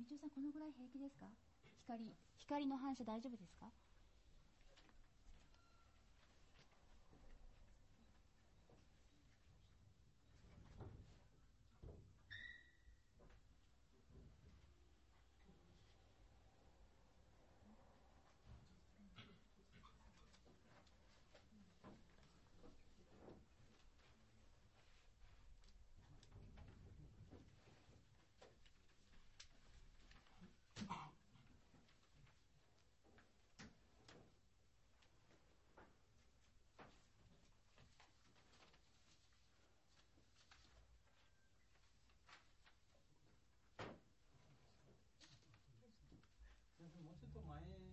道夫さん、このぐらい平気ですか？光の反射大丈夫ですか？ もうちょっと前ですか？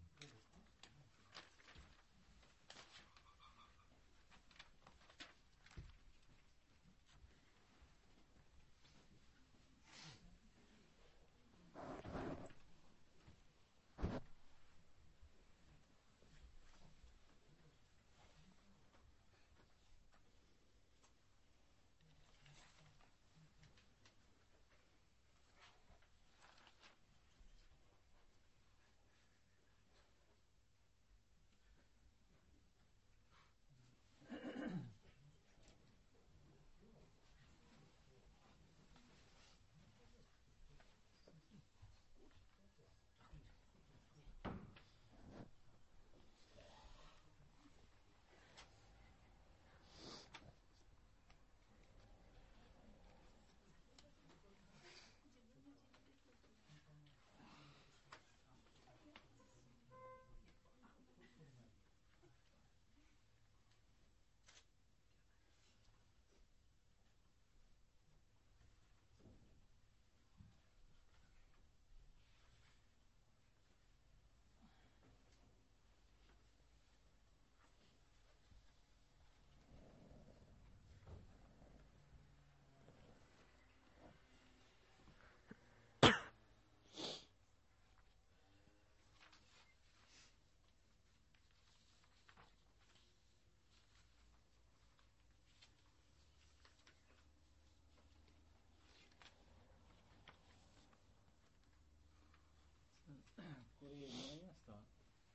これもらいました。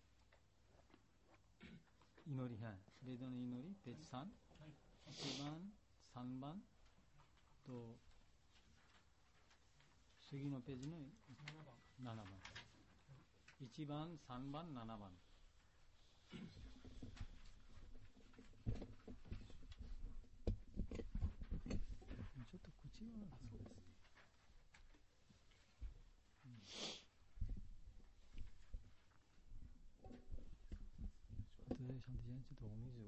祈り編、レードの祈り、ページ3、はい、1番、3番と次のページの7番、1番、3番、7番。ちょっと口はそうですね。ちょっとお水を。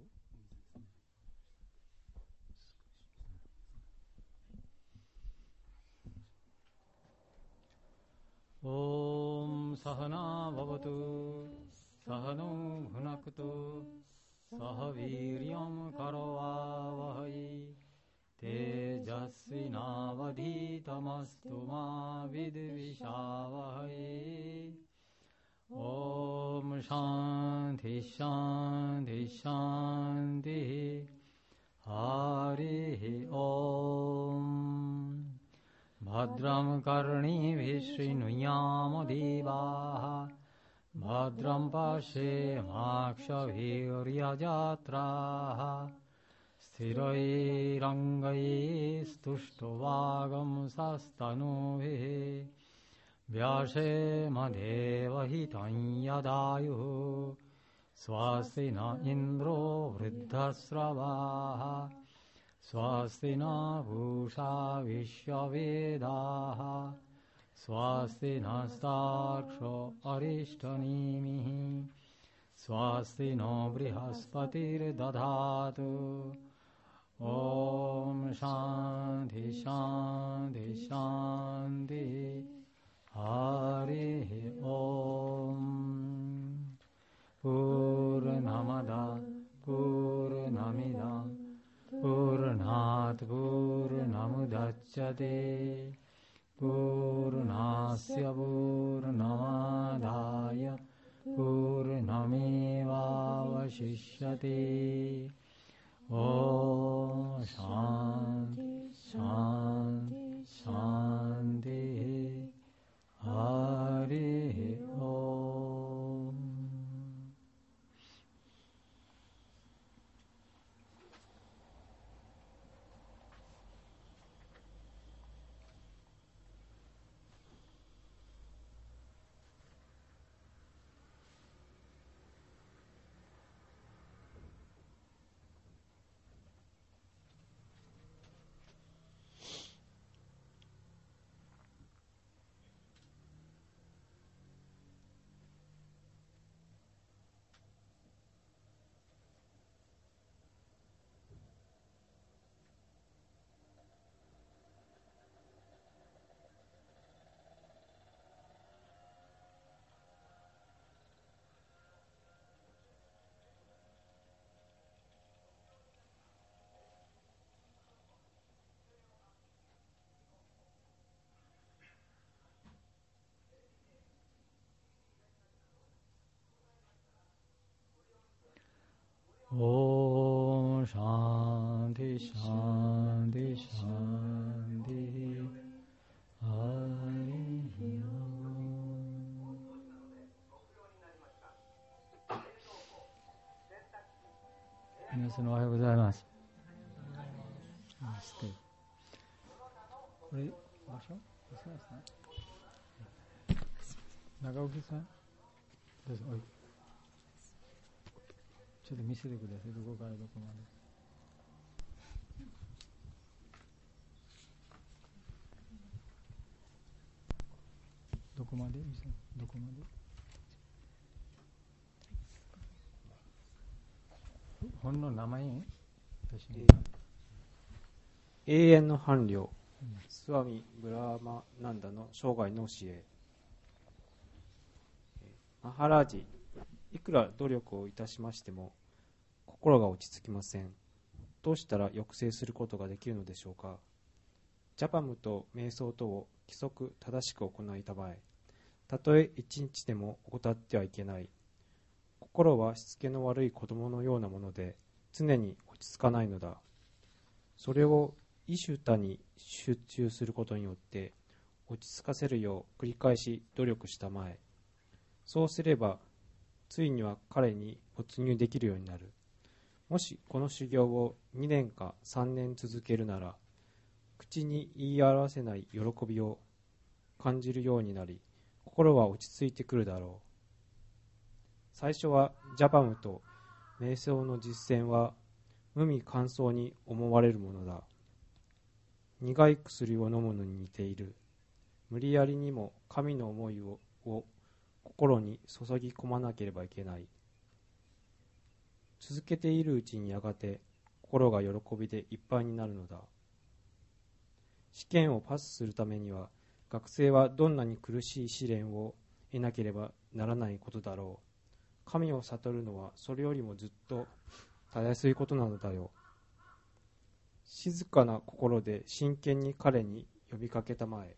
オームサハナババトサハノフナクトサハヴィリヤムカロワワハイテジャスイナバディタマストマビドゥビシャワハイオームシャンティシャンティシャンティハリオームभद्रं कर्णिभिः शृणुयाम देवाः भद्रं पश्येमाक्षभिर्यजत्राः स्थिरैरङ्गैस्तुष्टुवागंसस्तनूभिः व्यासेमदेवहितं यदायुः स्वस्ति न इन्द्रो वृद्धस्रवाः स्वस्ति न पूषा विश्ववेदाः स्वस्ति नस्तार्क्ष्यो अरिष्टनेमिः स्वस्ति नो बृहस्पतिर्दधातु ॐ शान्ति शान्ति शान्ति हरिः ॐ पूर्णमदः पूर्णमिदं पूर्णात् पूर्णमुदच्यते पूर्णस्य पूर्णमादाय पूर्णमेवावशिष्यते ॐ शान्ति शान्ति शान्तिः Shanti Shanti Shanti Harihi Om。皆さんおはようございます。これ場所長岡さんどうぞ。ちょっと見せてください。どこからどこまで。どこまでどこまで。本の名前永遠の伴侶、スワミ・ブラーマナンダの生涯の教え。マハラージ、いくら努力をいたしましても心が落ち着きません。どうしたら抑制することができるのでしょうか。ジャパムと瞑想とを規則正しく行いたまえ、たとえ一日でも怠ってはいけない。心はしつけの悪い子供のようなもので常に落ち着かないのだ。それをイシュタに集中することによって落ち着かせるよう繰り返し努力したまえ。そうすればついには彼に没入できるようになる。もしこの修行を2年か3年続けるなら、口に言い表せない喜びを感じるようになり、心は落ち着いてくるだろう。最初はジャパムと瞑想の実践は無味乾燥に思われるものだ。苦い薬を飲むのに似ている。無理やりにも神の思いを心に注ぎ込まなければいけない。続けているうちにやがて心が喜びでいっぱいになるのだ。試験をパスするためには学生はどんなに苦しい試練を得なければならないことだろう。神を悟るのはそれよりもずっとたやすいことなのだよ。静かな心で真剣に彼に呼びかけたまえ。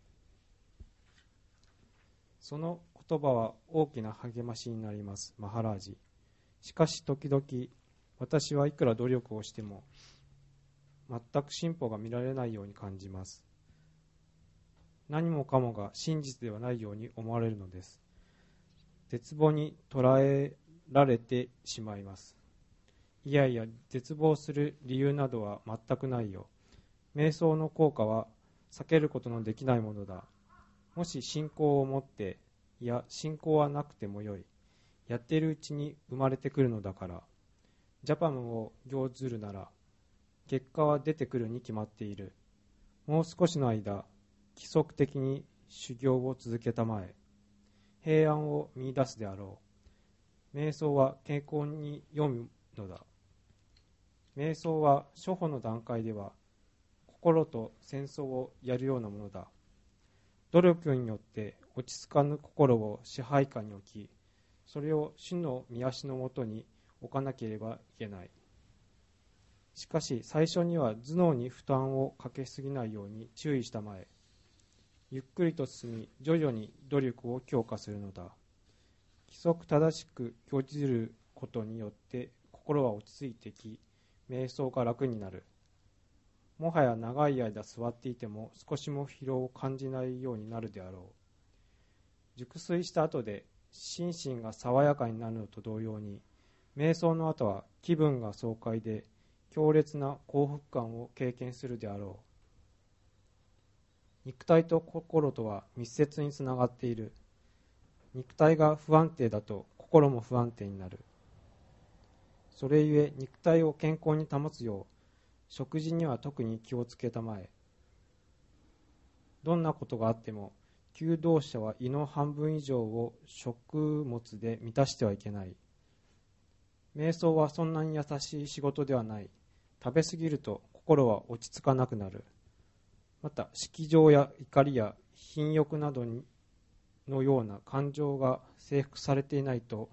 その言葉は大きな励ましになります、マハラージ。しかし時々私はいくら努力をしても全く進歩が見られないように感じます。何もかもが真実ではないように思われるのです。絶望に捉えられてしまいます。いやいや、絶望する理由などは全くないよ。瞑想の効果は避けることのできないものだ。もし信仰を持って、いや信仰はなくてもよい。やっているうちに生まれてくるのだから。ジャパムを行ずるなら結果は出てくるに決まっている。もう少しの間規則的に修行を続けたまえ。平安を見出すであろう。瞑想は健康に読むのだ。瞑想は初歩の段階では心と戦争をやるようなものだ。努力によって落ち着かぬ心を支配下に置き、それを主の御足のもとに置かなければいけない。しかし最初には頭脳に負担をかけすぎないように注意したまえ。ゆっくりと進み、徐々に努力を強化するのだ。規則正しく行じることによって心は落ち着いてき、瞑想が楽になる。もはや長い間座っていても少しも疲労を感じないようになるであろう。熟睡した後で心身が爽やかになるのと同様に、瞑想の後は気分が爽快で強烈な幸福感を経験するであろう。肉体と心とは密接につながっている。肉体が不安定だと心も不安定になる。それゆえ肉体を健康に保つよう食事には特に気をつけたまえ。どんなことがあっても求道者は胃の半分以上を食物で満たしてはいけない。瞑想はそんなに優しい仕事ではない。食べ過ぎると心は落ち着かなくなる。また色情や怒りや品欲などのような感情が征服されていないと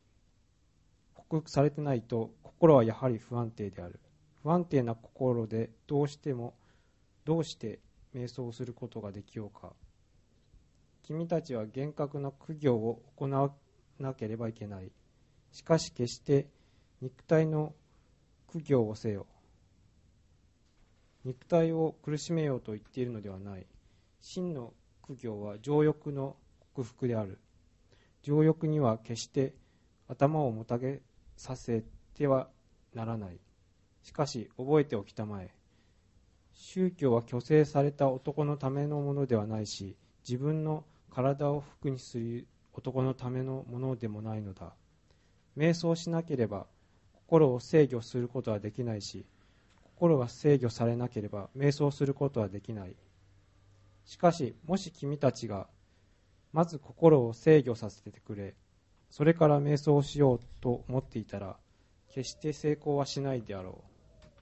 心はやはり不安定である。不安定な心でどうして瞑想することができようか。君たちは厳格な苦行を行わなければいけない。しかし決して肉体の苦行をせよ。 肉体を苦しめようと言っているのではない。真の苦行は情欲の克服である。情欲には決して頭をもたげさせてはならない。しかし覚えておきたまえ。宗教は虚勢された男のためのものではないし、自分の体を服にする男のためのものでもないのだ。瞑想しなければ心を制御することはできないし、心が制御されなければ瞑想することはできない。しかし、もし君たちがまず心を制御させてくれ、それから瞑想をしようと思っていたら、決して成功はしないであろう。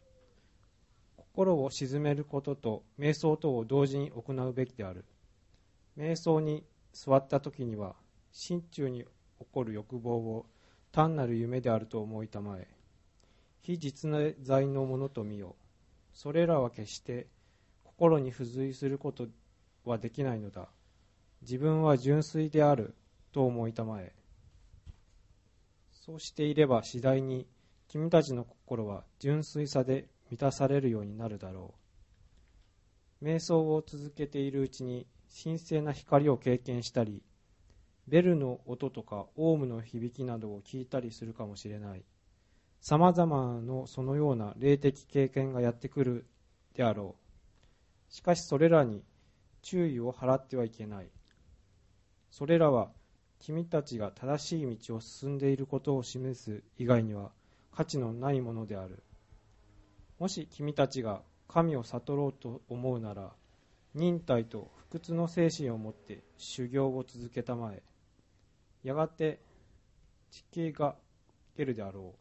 心を鎮めることと瞑想とを同時に行うべきである。瞑想に座った時には、心中に起こる欲望を単なる夢であると思いたまえ。非実在のものと見よ。それらは決して心に付随することはできないのだ。自分は純粋であると思いたまえ。そうしていれば次第に君たちの心は純粋さで満たされるようになるだろう。瞑想を続けているうちに神聖な光を経験したり、ベルの音とかオウムの響きなどを聞いたりするかもしれない。さまざまなそのような霊的経験がやってくるであろう。しかしそれらに注意を払ってはいけない。それらは君たちが正しい道を進んでいることを示す以外には価値のないものである。もし君たちが神を悟ろうと思うなら、忍耐と不屈の精神を持って修行を続けたまえ。やがて地形が来るであろう。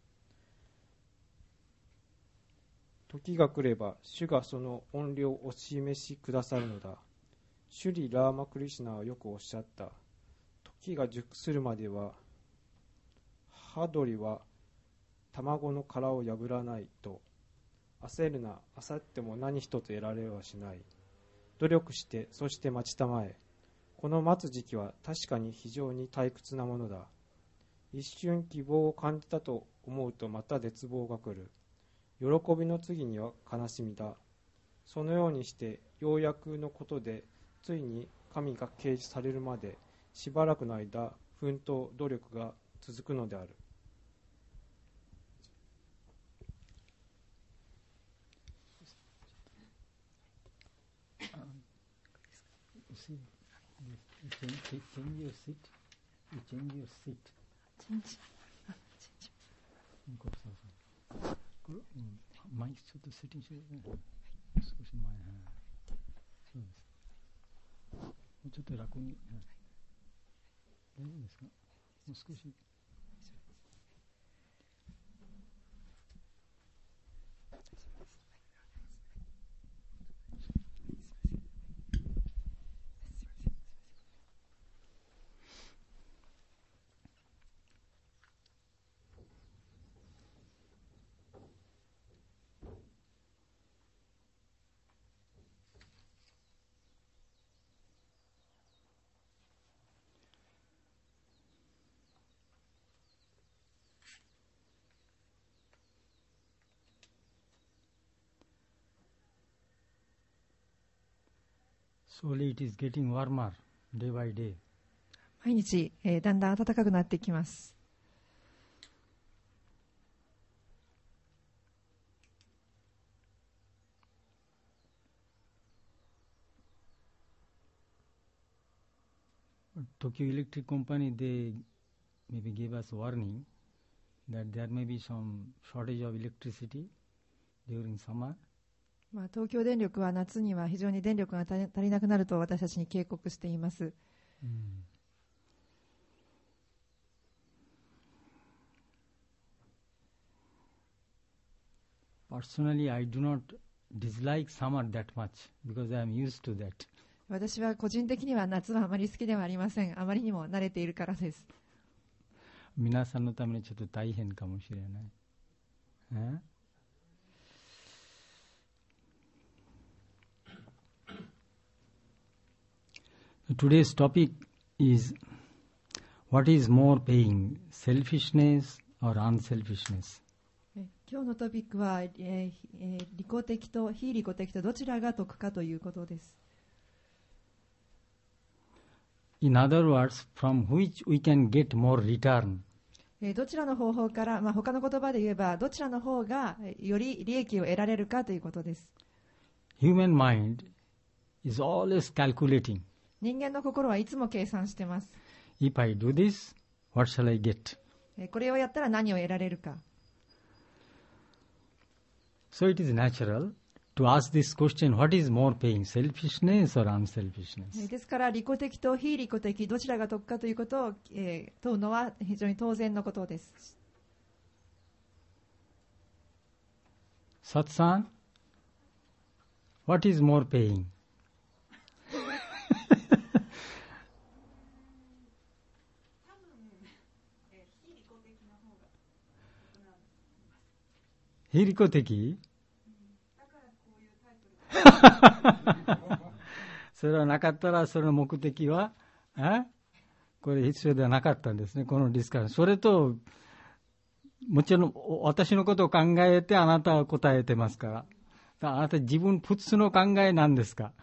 時が来れば主がその恩量をお示しくださるのだ。シュリ・ラーマ・クリシュナはよくおっしゃった。時が熟するまではハドリは卵の殻を破らないと。焦るな、焦っても何一つ得られはしない。努力して、そして待ちたまえ。この待つ時期は確かに非常に退屈なものだ。一瞬希望を感じたと思うとまた絶望が来る。喜びの次には悲しみだ。そのようにしてようやくのことでついに神が掲示されるまでしばらくの間奮闘努力が続くのである。 Change your seat. You change your seat. これマイクちょっとセッティングしてくださいね。少し前、そうです。もうちょっと楽に、大丈夫ですか？もう少し。Slowly it is getting warmer day by day. 毎日、だんだん暖かくなってきます。 Tokyo Electric Company, they maybe gave us warning that there may be some shortage of electricity during summer. 東京電力は夏には非常に電力が足りなくなると私たちに警告しています。 Personally, I do not dislike summer that much because I am used to that. 私は個人的には夏はあまり好きではありません。あまりにも慣れているからです。 皆さんのためにちょっと大変かもしれない。Today's topic is what is more paying, selfishness or unselfishness? 今今日のトピックは、利己的と非利己的とどちらが得かということです。 In other words, from which we can get more return. どちらの方法から、他の言葉で言えばどちらの方がより利益を得られるかということです。 Human mind is always calculating. 人間の心はいつも計算しています。 If I do this, what shall I get? これをやったら何を得られるか。 So it is natural to ask this question, what is more paying, selfishness or unselfishness? ですから利己的と非利己的どちらが得かということを、問うのは非常に当然のことです。 Satsan, what is more paying? 非利己的それはなかったらそれの目的はこれ必要ではなかったんですね、このディスカッション。それともちろん私のことを考えてあなたは答えてますから。あなた自分普通の考えなんですか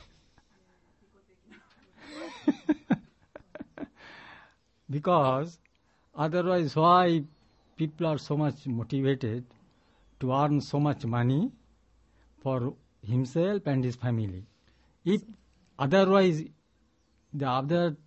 Because otherwise why people are so much motivated to earn so much money for himself and his family. If otherwise the other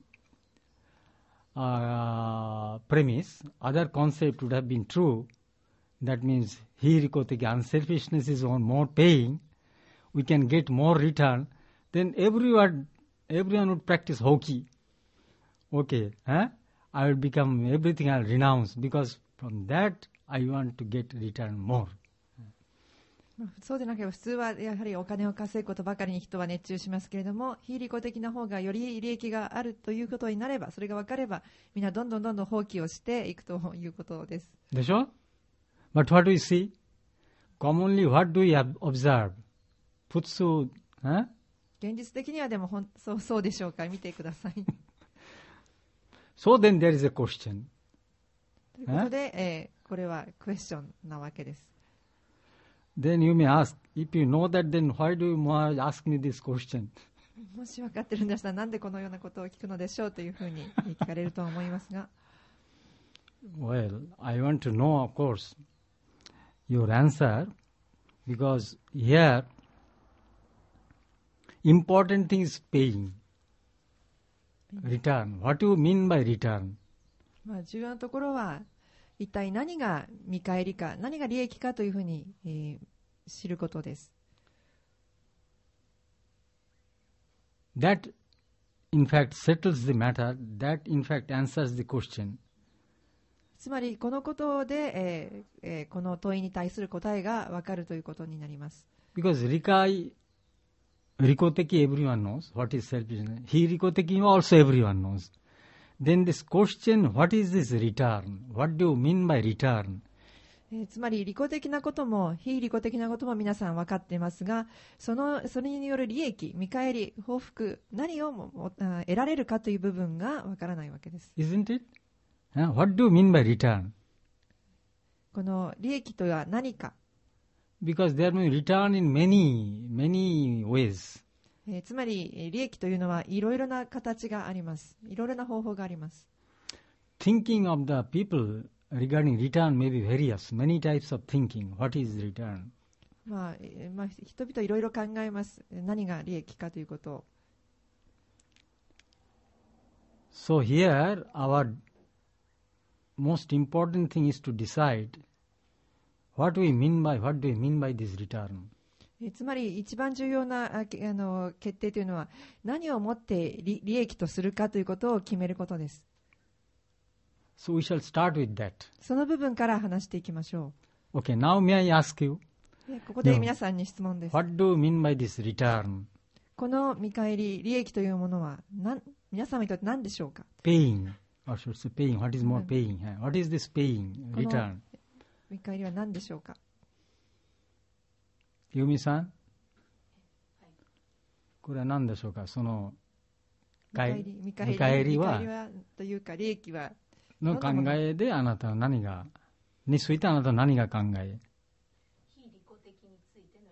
premise, other concept would have been true, that means hirikoteki, unselfishness is more paying, we can get more return, then everyone would practice hoki. Okay, I will become everything, I will renounce, because from that I want to get return more. そうでなければ普通はやはりお金を稼ぐことばかりに人は熱中しますけれども、非利己的な方がより利益があるということになれば、それが分かればみんなどんどん放棄をしていくということです。 でしょ？ But what do we see? Commonly what do we observe? 普通、 現実的にはでもそうでしょうか。見てください。 So then there is a question. ということで、これはクエスチョンなわけです。 Then you may ask, if you know that, then why do you ask me this question? もし分かってるんでしたらなんでこのようなことを聞くのでしょうというふうに聞かれると思いますが。 Well, I want to know, of course, your answer, because here important thing is paying, return. What do you mean by return? 重要なところは一体何が見返りか、何が利益かというふうに、知ることです。 That, in fact, settles the matter. That, in fact, answers the question. つまり、このことで、この問いに対する答えが分かるということになります。 Because Rikoteki everyone knows what is selfishness. Hirikoteki also everyone knows. Then this question, what is this return? What do you mean by return? つまり利己的なことも非利己的なことも皆さん分かっていますが、それによる利益、見返り、報復、何を得られるかという部分が分からないわけです。 Isn't it? What do you mean by return? この利益とは何か。 Because there may be return in many ways. つまり利益というのはいろいろな形があります。いろいろな方法があります。 Thinking of the people regarding return may be various. Many types of thinking. What is return? 人々いろいろ考えます。何が利益かということを。 So here our most important thing is to decide what do we mean by this return. つまり一番重要な決定というのは何をもって利益とするかということを決めることです。 So we shall start with that. その部分から話していきましょう。Okay, now may I ask you? ここで皆さんに質問です。 What do you mean by this return? この見返り、利益というものは皆様にとって何でしょうか？ Paying. Or should say paying. What is more paying? What is this paying? Return. 見返りは何でしょうか？ ユミさん、これは何でしょうか？その見返りはというか利益はの考えであなたは何がについてあなたは何が考え？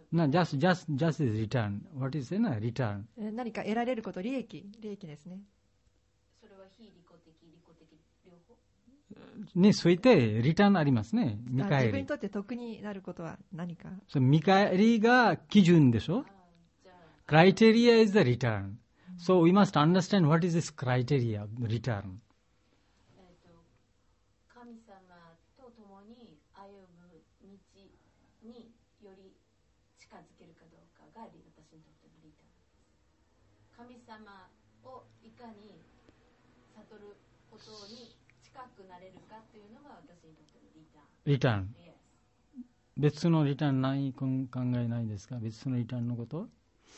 No, just is return. What is return? 何か得られること、利益ですね。 それは非利己的、利己的両方。 についてリターンありますね。見返り。 自分にとって得になることは何か。 見返りが基準でしょ。Criteria is the return. So we must understand what is this criteria, return. 神様と共に歩む道により近づけるかどうかが私にとってのリターンです。神様をいかに悟ることに近くなれるかというのが私にとってのリターン。 リターン。別のリターンない考えないですか？別のリターンのこと？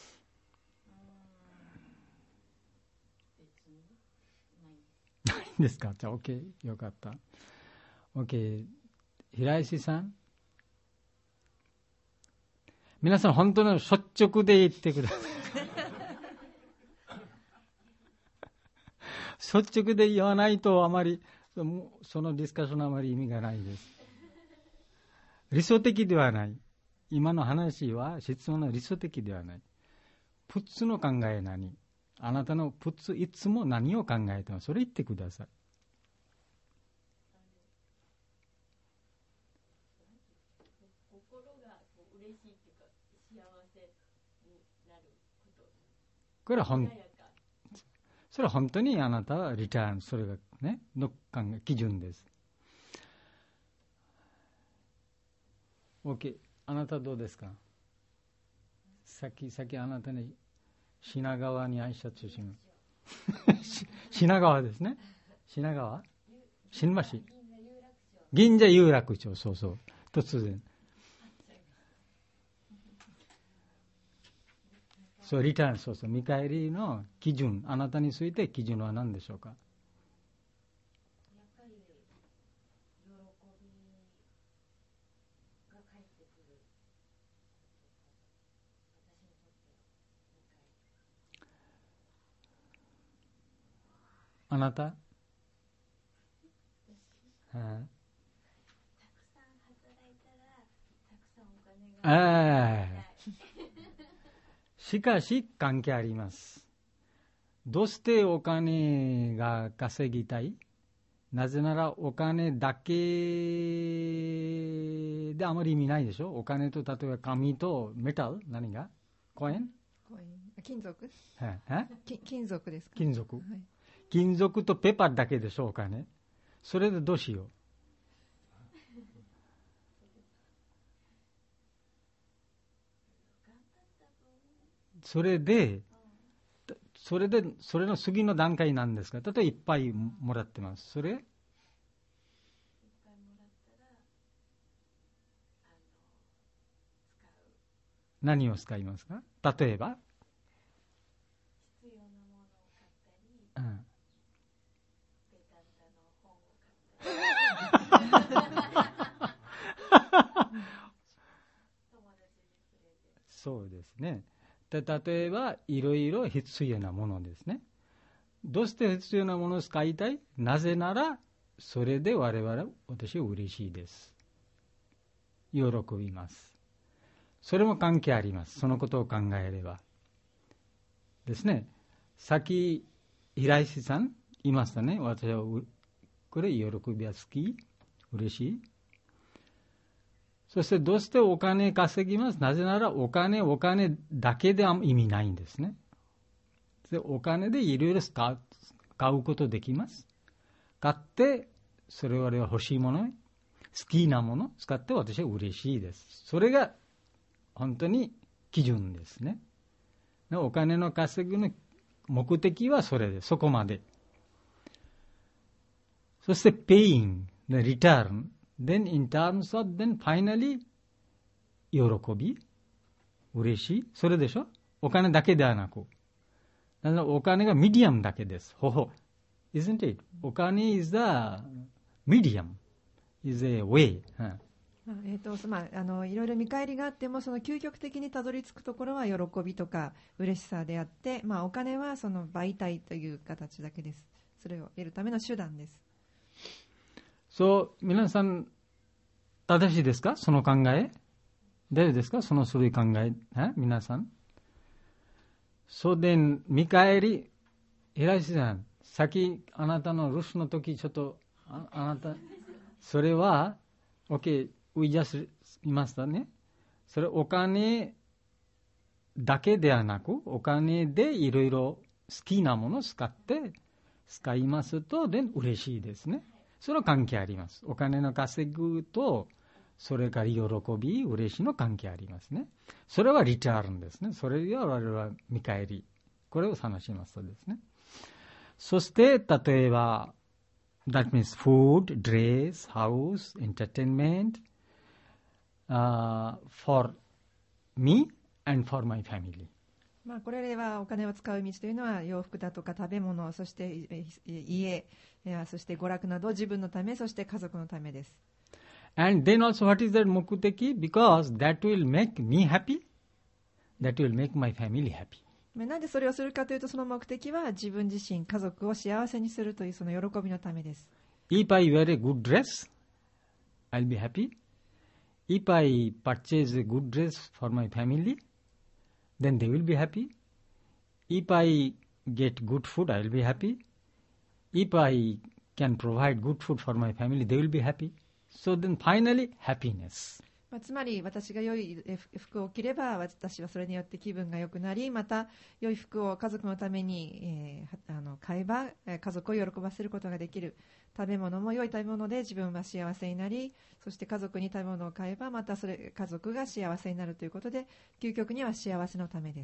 別にないですか？じゃあ OK、よかった。OK、平石さん。皆さん本当の率直で言ってください。率直で言わないとあまりそのディスカッションあまり意味がないです。理想的ではない。今の話は質問の理想的ではない。プッツの考え何？あなたのプッツいつも何を考えてもそれ言ってください。 心が嬉しいというか幸せになること。 これはそれは本当にあなたはリターン、それがね、の考え、基準です。OK、あなたどうですか？さっきあなたに品川に挨拶します。品川ですね。品川？新橋？銀座有楽町、そうそう。突然。そう、リターン、そうそう、見返りの基準、あなたについて基準は何でしょうか？ やっぱり喜びが返ってくる。私にとってあなた？ たくさん働いたらたくさんお金がしかし関係あります。どうしてお金が稼ぎたい？なぜならお金だけであまり意味ないでしょ。お金と例えば紙とメタル、何が？コイン？ 金属？金属ですか？ 金属、 はい、 金属とペーパーだけでしょ、お金。それでどうしよう。それの次の段階なんですか？例えばいっぱいもらってます。それ？いっぱいもらったら使う。何を使いますか？例えば？ 必要なものを買ったり、ベタンタの本を買ったり。 そうですね。例えばいろいろ必要なものですね。どうして必要なものを使いたい？なぜならそれで私は嬉しいです。喜びます。それも関係あります。そのことを考えればですね。さっき平石さん言いましたね。私はこれ喜びは好き、嬉しい。そしてどうしてお金稼ぎます？なぜならお金だけでは意味ないんですね。でお金でいろいろ買うことできます。買ってそれは欲しいもの、好きなもの使って私は嬉しいです。それが本当に基準ですね。お金の稼ぎの目的はそれです。そこまで。そして paying the return。Then in terms of then finally 喜び、嬉しい、それでしょ。お金だけではなく、だからお金がミディアムだけです。Isn't it? お金 is the medium, is a way. いろいろ見返りがあってもその究極的にたどり着くところは喜びとか嬉しさであって、お金はその媒体という形だけです。それを得るための手段です。 皆さん正しいですか？その考え。 大丈夫ですか、その種類考え、皆さん。そうで、見返り、平石さん、さっきあなたの留守の時、ちょっと、あなた、それは、OK、we just 言いましたね。それお金だけではなく、お金でいろいろ好きなものを使いますと、で嬉しいですね。それは関係あります。お金の稼ぐと、それから喜び、嬉しいの関係ありますね。それはリターンですね。それは我々は見返り。これを話しますとですね。そして、例えば、that means food, dress, house, entertainment, for me and for my family. これはお金を使う道というのは洋服だとか食べ物、そして家、そして娯楽など自分のため、そして家族のためです。 And then also what is that mukuteki? Because that will make me happy, that will make my family happy. なんでそれをするかというと、その目的は自分自身、家族を幸せにするというその喜びのためです。 If I wear a good dress, I'll be happy. If I purchase a good dress for my family, then they will be happy. If I get good food, I will be happy. If I can provide good food for my family, they will be happy. So then finally, happiness. つまり私が良い服を着れば私はそれによって気分が良くなり、また良い服を家族のために、買えば家族を喜ばせることができる。食べ物も良い食べ物で自分は幸せになり、そして家族に食べ物を買えばまたそれ家族が幸せになるということで、究極には幸せのためです。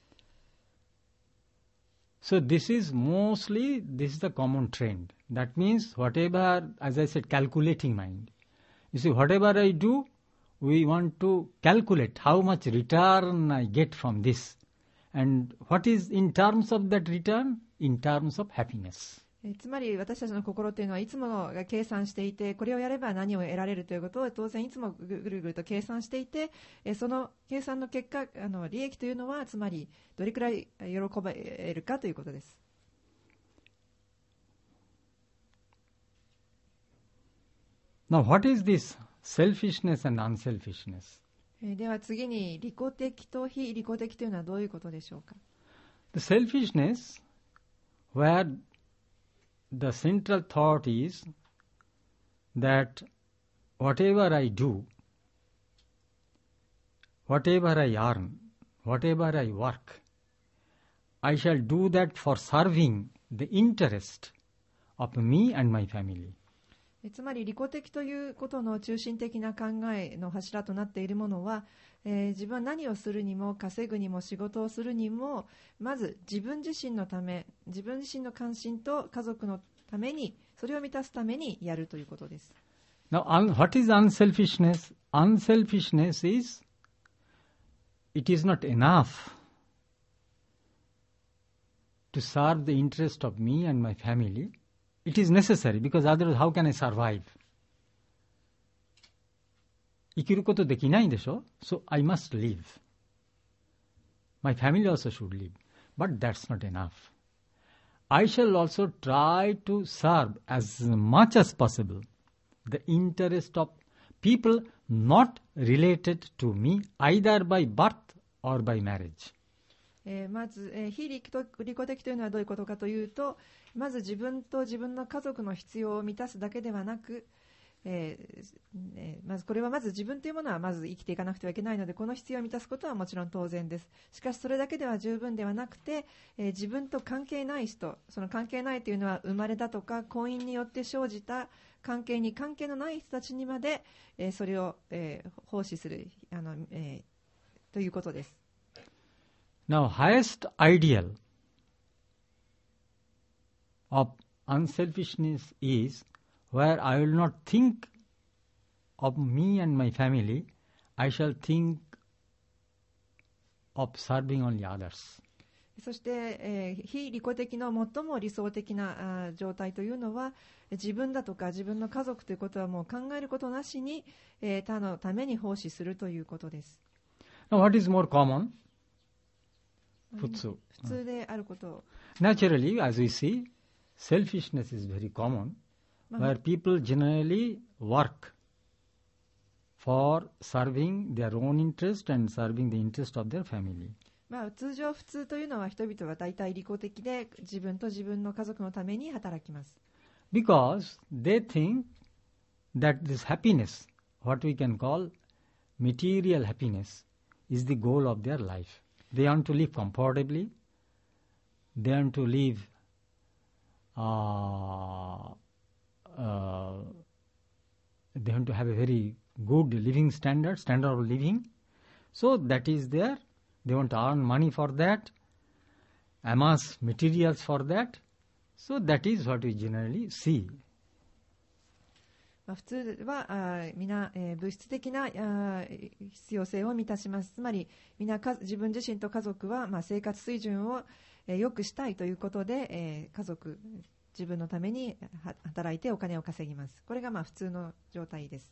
So this is the common trend. That means whatever, as I said, calculating mind. You see, whatever I do, we want to calculate how much return I get from this. And what is in terms of that return? In terms of happiness. つまり私たちの心というのはいつも計算していて、これをやれば何を得られるということを当然いつもぐるぐると計算していて、その計算の結果、利益というのはつまりどれくらい喜ばれるかということです。 Now what is this selfishness and unselfishness? では次に利己的と非利己的というのはどういうことでしょうか。 The selfishness where the central thought is that whatever I do, whatever I earn, whatever I work, I shall do that for serving the interest of me and my family. つまり利己的ということの中心的な考えの柱となっているものは、自分は何をするにも稼ぐにも仕事をするにもまず自分自身のため、自分自身の関心と家族のために、それを満たすためにやるということです。 Now, what is unselfishness? Unselfishness is, it is not enough to serve the interest of me and my family. It is necessary because otherwise how can I survive? 生きることできないんでしょ? So I must live. My family also should live. But that's not enough. I shall also try to serve as much as possible the interest of people not related to me either by birth or by marriage. まず、非利己的というのはどういうことかというと、まず自分と自分の家族の必要を満たすだけではなく、まずこれはまず自分というものはまず生きていかなくてはいけないので、この必要を満たすことはもちろん当然です。しかしそれだけでは十分ではなくて、自分と関係ない人、その関係ないというのは生まれだとか婚姻によって生じた関係に関係のない人たちにまで、それを、奉仕するということです。 Now, highest ideal of unselfishness is where I will not think of me and my family, I shall think of serving only others. そして、非利己的の最も理想的な状態というのは、自分だとか自分の家族ということはもう考えることなしに、他のために奉仕するということです。 Now, what is more common? 普通であること。 Naturally, as we see, selfishness is very common, where people generally work for serving their own interest and serving the interest of their family. 通常普通というのは人々は大体利己的で自分と自分の家族のために働きます。 Because they think that this happiness, what we can call material happiness, is the goal of their life. They want to live comfortably. They want to live they want to have a very good living standard of living. So that is there. They want to earn money for that, amass materials for that. So that is what we generally see. 普通は皆、物質的な必要性を満たします。つまり皆自分自身と家族は、生活水準を良くしたいということで、家族自分のために働いてお金を稼ぎます。これが普通の状態です。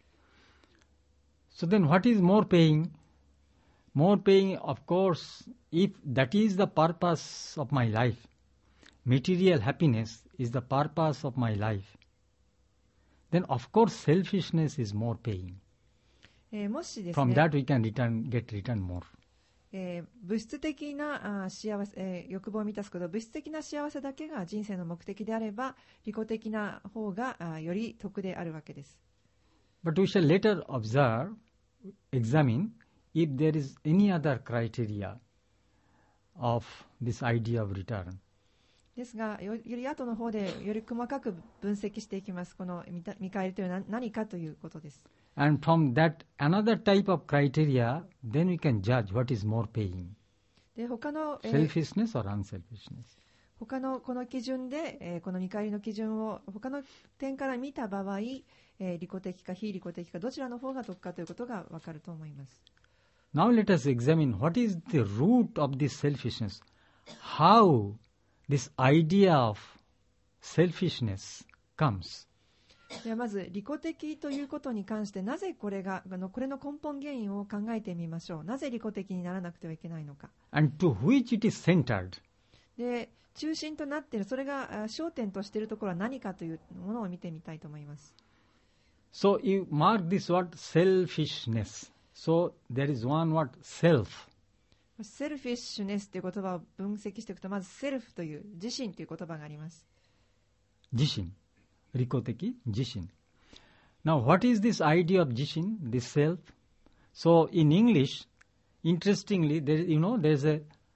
So then what is more paying? More paying, of course, if that is the purpose of my life, material happiness is the purpose of my life, then of course selfishness is more paying. もしですね、 From that we can get return more. 物質的な幸せ、欲望を満たすこと、物質的な幸せだけが人生の目的であれば、利己的な方がより得であるわけです。 But we shall later examine if there is any other criteria of this idea of return. ですが、より後の方でより細かく分析していきます。この見返りというのは何かということです。 And from that another type of criteria, then we can judge what is more paying. で、他の、 selfishness or unselfishness. 他のこの基準で、この見返りの基準を他の点から見た場合、利己的か非利己的かどちらの方が得かということがわかると思います。 Now let us examine what is the root of this selfishness. How this idea of selfishness comes. ではまず利己的ということに関してなぜこれの根本原因を考えてみましょう。なぜ利己的にならなくてはいけないのか。 And to which it is centered. で、中心となっている、それが焦点としているところは何かというものを見てみたいと思います。 So you mark this word selfishness. So there is one word self. セルフィッシュネスという言葉を分析していくと、まずセルフという自身という言葉があります。 自身。利己的自身。Now what is this idea of 自身, this self? So in English, interestingly, there is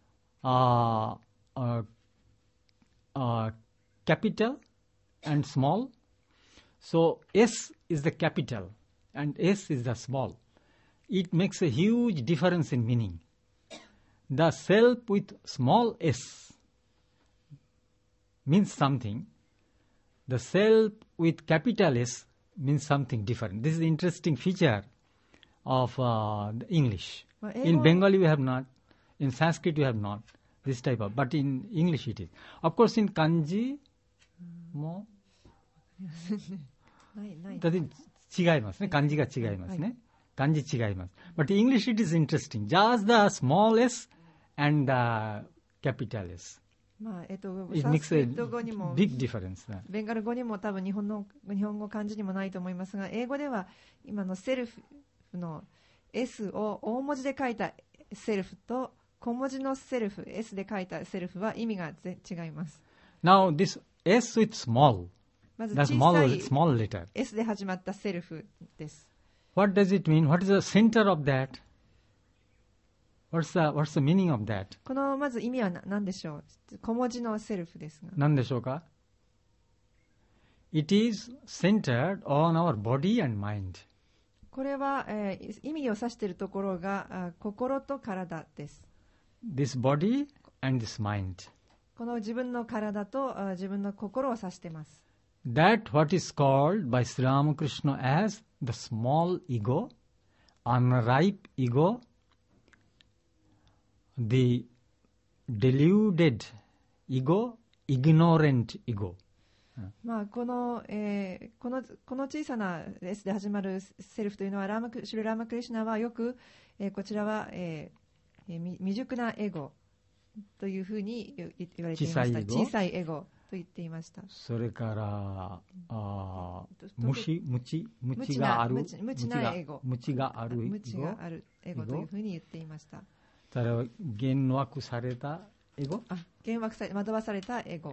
a capital and small. So S is the capital and S is the small. It makes a huge difference in meaning. The self with small s means something. The self with capital S means something different. This is the interesting feature of the English. In Bengali we have not. In Sanskrit we have not. This type of. But in English it is. Of course in Kanji, 違いますね。漢字が違いますね。漢字違います。But in English it is interesting. Just the small s and the capital S. It makes a big difference. ベンガル語にも多分日本語漢字にもないと思いますが、英語では今のセルフの S を大文字で書いたセルフと小文字のセルフ S で書いたセルフは意味が違います。 Now this S with small. まず小さい small letter. S で始まったセルフです。 What does it mean? What is the center of that? What's the meaning of that? このまず意味は何でしょう。小文字のセルフですが。 何でしょうか？ It is centered on our body and mind. これは、意味を指しているところが心と体です。 This body and this mind. この自分の体と自分の心を指しています。 That what is called by Sri Ramakrishna as the small ego, unripe ego, the deluded ego, ignorant ego. この小さな S で始まるセルフというのはシュリ・ラーマクリシュナはよく、こちらは、未熟なエゴというふうに言われていました。小さいエゴ言っていました。 それから無知なエゴ。 無知がある無知があるエゴというふうに言っていました。 それは幻惑されたエゴ、 惑わされたエゴ。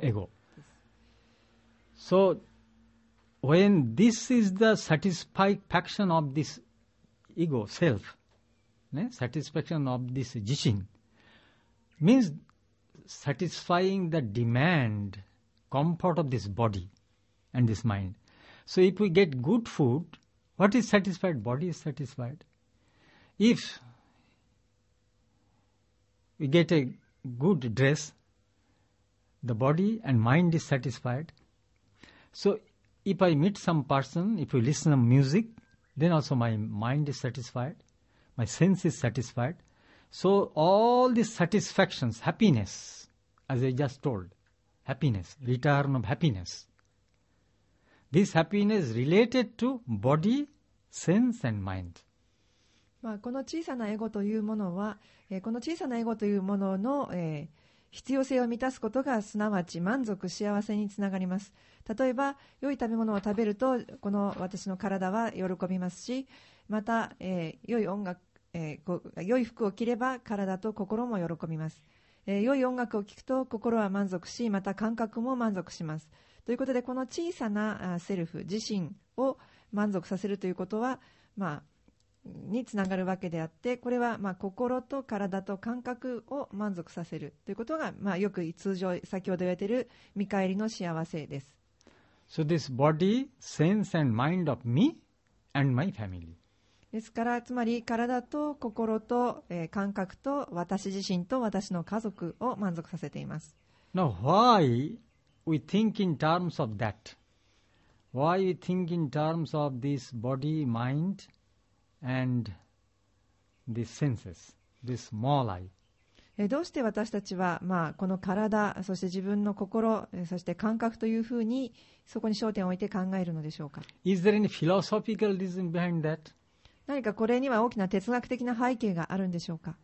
So, when this is the satisfaction of this ego, self, satisfaction of this jishin, means satisfying the demand, comfort of this body and this mind. So if we get good food, what is satisfied? Body is satisfied. If we get a good dress, the body and mind is satisfied. So if I meet some person, if we listen to music, then also my mind is satisfied, my sense is satisfied. So all these satisfactions, happiness, as I just told, happiness, return of happiness. This happiness related to body, sense and mind. この小さなエゴというものは、この小さなエゴというものの、必要性を満たすことがすなわち満足幸せにつながります。例えば良い食べ物を食べるとこの私の体は喜びますし、また、良い服を着れば体と心も喜びます。良い音楽を聴くと心は満足し、また感覚も満足します。ということでこの小さなセルフ自身を満足させるということは、につながるわけであって、これは心と体と感覚を満足させるということが、よく通常先ほど言われている見返りの幸せです。 So this body, sense and mind of me and my family. ですからつまり体と心と、感覚と私自身と私の家族を満足させています。 Now why we think in terms of that? Why we think in terms of this body, mind and the senses, this small I? どうして私たちは、この体、そして自分の心、そして感覚というふうにそこに焦点を置いて考えるのでしょうか。 Is there any philosophical reason behind that? 何かこれには大きな哲学的な背景があるんでしょうか。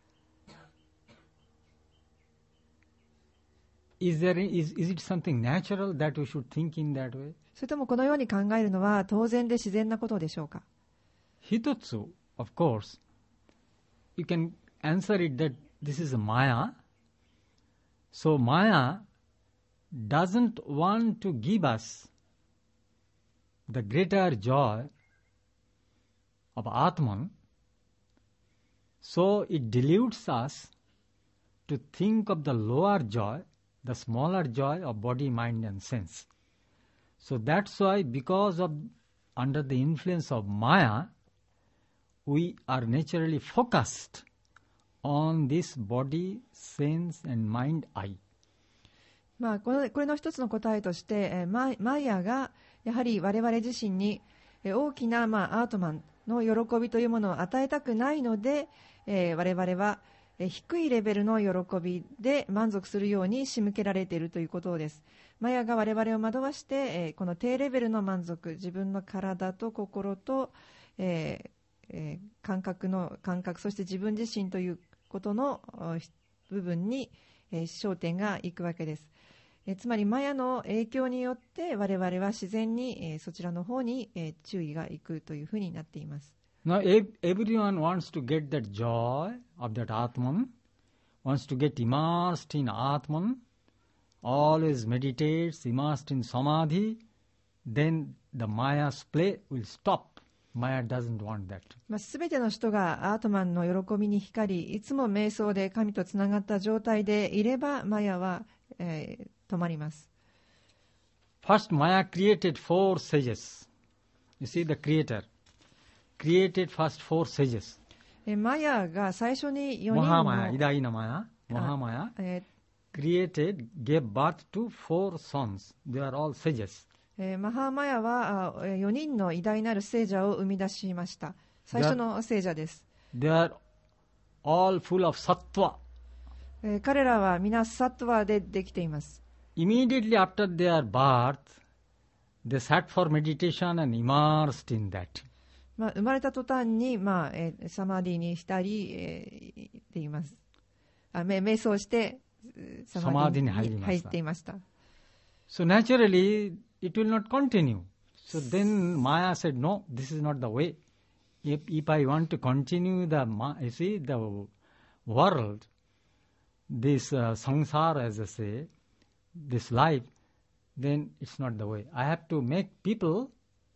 Is it something natural that we should think in that way? それともこのように考えるのは当然で自然なことでしょうか。 一つ、of course, you can answer it that this is Maya. So Maya doesn't want to give us the greater joy of Atman. So it deludes us to think of the lower joy, the smaller joy of body, mind and sense. So that's why, because of under the influence of Maya, we are naturally focused on this body, sense and mind I. これの一つの答えとして、マヤがやはり我々自身に大きな、アートマンの喜びというものを与えたくないので、我々は低いレベルの喜びで満足するように仕向けられているということです。マヤが我々を惑わして、この低レベルの満足、自分の体と心と、感覚、そして自分自身ということの部分に、焦点がいくわけです。つまりマヤの影響によって我々は自然に、そちらの方に、注意がいくというふうになっています。 Now everyone wants to get that joy of that Atman, wants to get immersed in Atman, always meditates, immersed in Samadhi, then the Maya's play will stop.Maya doesn't want that. すべての人がアートマンの喜びに光り、いつも瞑想で神とつながった状態でいれば、マヤは、止まります。 First, Maya created 4 sages. You see, the creator created first 4 sages. マヤが最初に4人のモハマヤ、偉大なマヤ、モハマヤ、created, gave birth to 4 sons. They are all sages. マハーマヤは4人の偉大なる聖者を生み出しました。最初の聖者です。 They are all full of sattva. 彼らは皆サットワでできています。 Immediately after their birth, they sat for meditation and immersed in that. 生まれた途端に、サマディにしたり、でいます。瞑想してサマディに入っていました。 So naturally, it will not continue. So then Maya said, no, this is not the way. If I want to continue the world, this samsara, as I say, this life, then it's not the way. I have to make people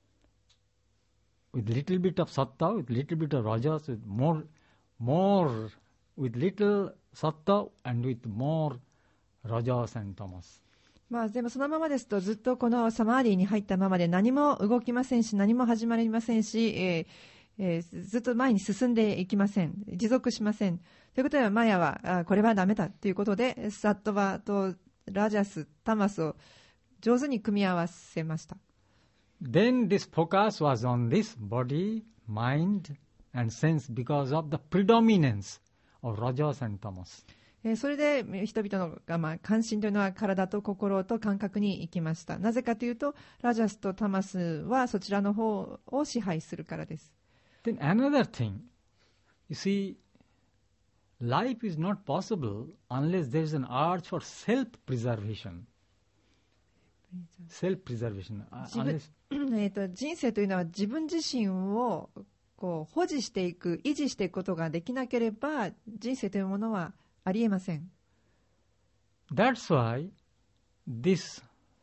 with little bit of sattva, with little bit of rajas, with more, with little sattva and with more rajas and tamas. でもそのままですとずっとこのサマーディに入ったままで何も動きませんし何も始まりませんし、ずっと前に進んでいきません。持続しません。ということでマヤはこれはダメだということでサットバとラジャス、タマスを上手に組み合わせました。 Then this focus was on this body, mind and sense because of the predominance of rajas and tamas. それで人々の関心というのは体と心と感覚に行きました。なぜかというとラジャスとタマスはそちらの方を支配するからです。 Then another thing, you see, life is not possible unless there is an urge for self-preservation. Self-preservation. 人生というのは自分自身をこう保持していく、維持していくことができなければ人生というものはありえません。 That's why this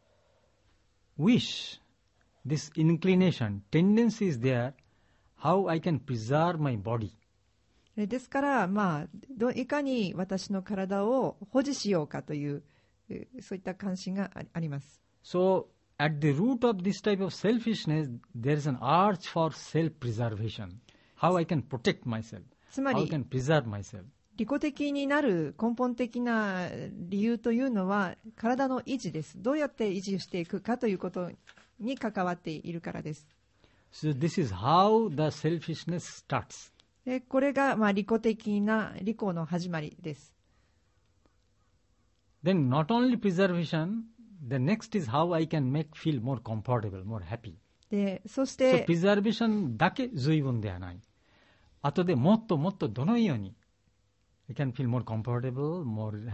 wish, this inclination, tendency is there, how I can preserve my body. ですから、いかに私の体を保持しようかという、そういった関心があります。 So, at the root of this type of selfishness, there is an urge for self-preservation. How I can protect myself, how I can preserve myself. 利己的になる根本的な理由というのは体の維持です。どうやって維持していくかということに関わっているからです。 So this is how the selfishness starts. でこれが利己的な利己の始まりです。 Then not only preservation, the next is how I can feel more comfortable, more happy. でそして、 So preservation だけ随分ではない。後でもっともっとどのようにI can feel more comfortable,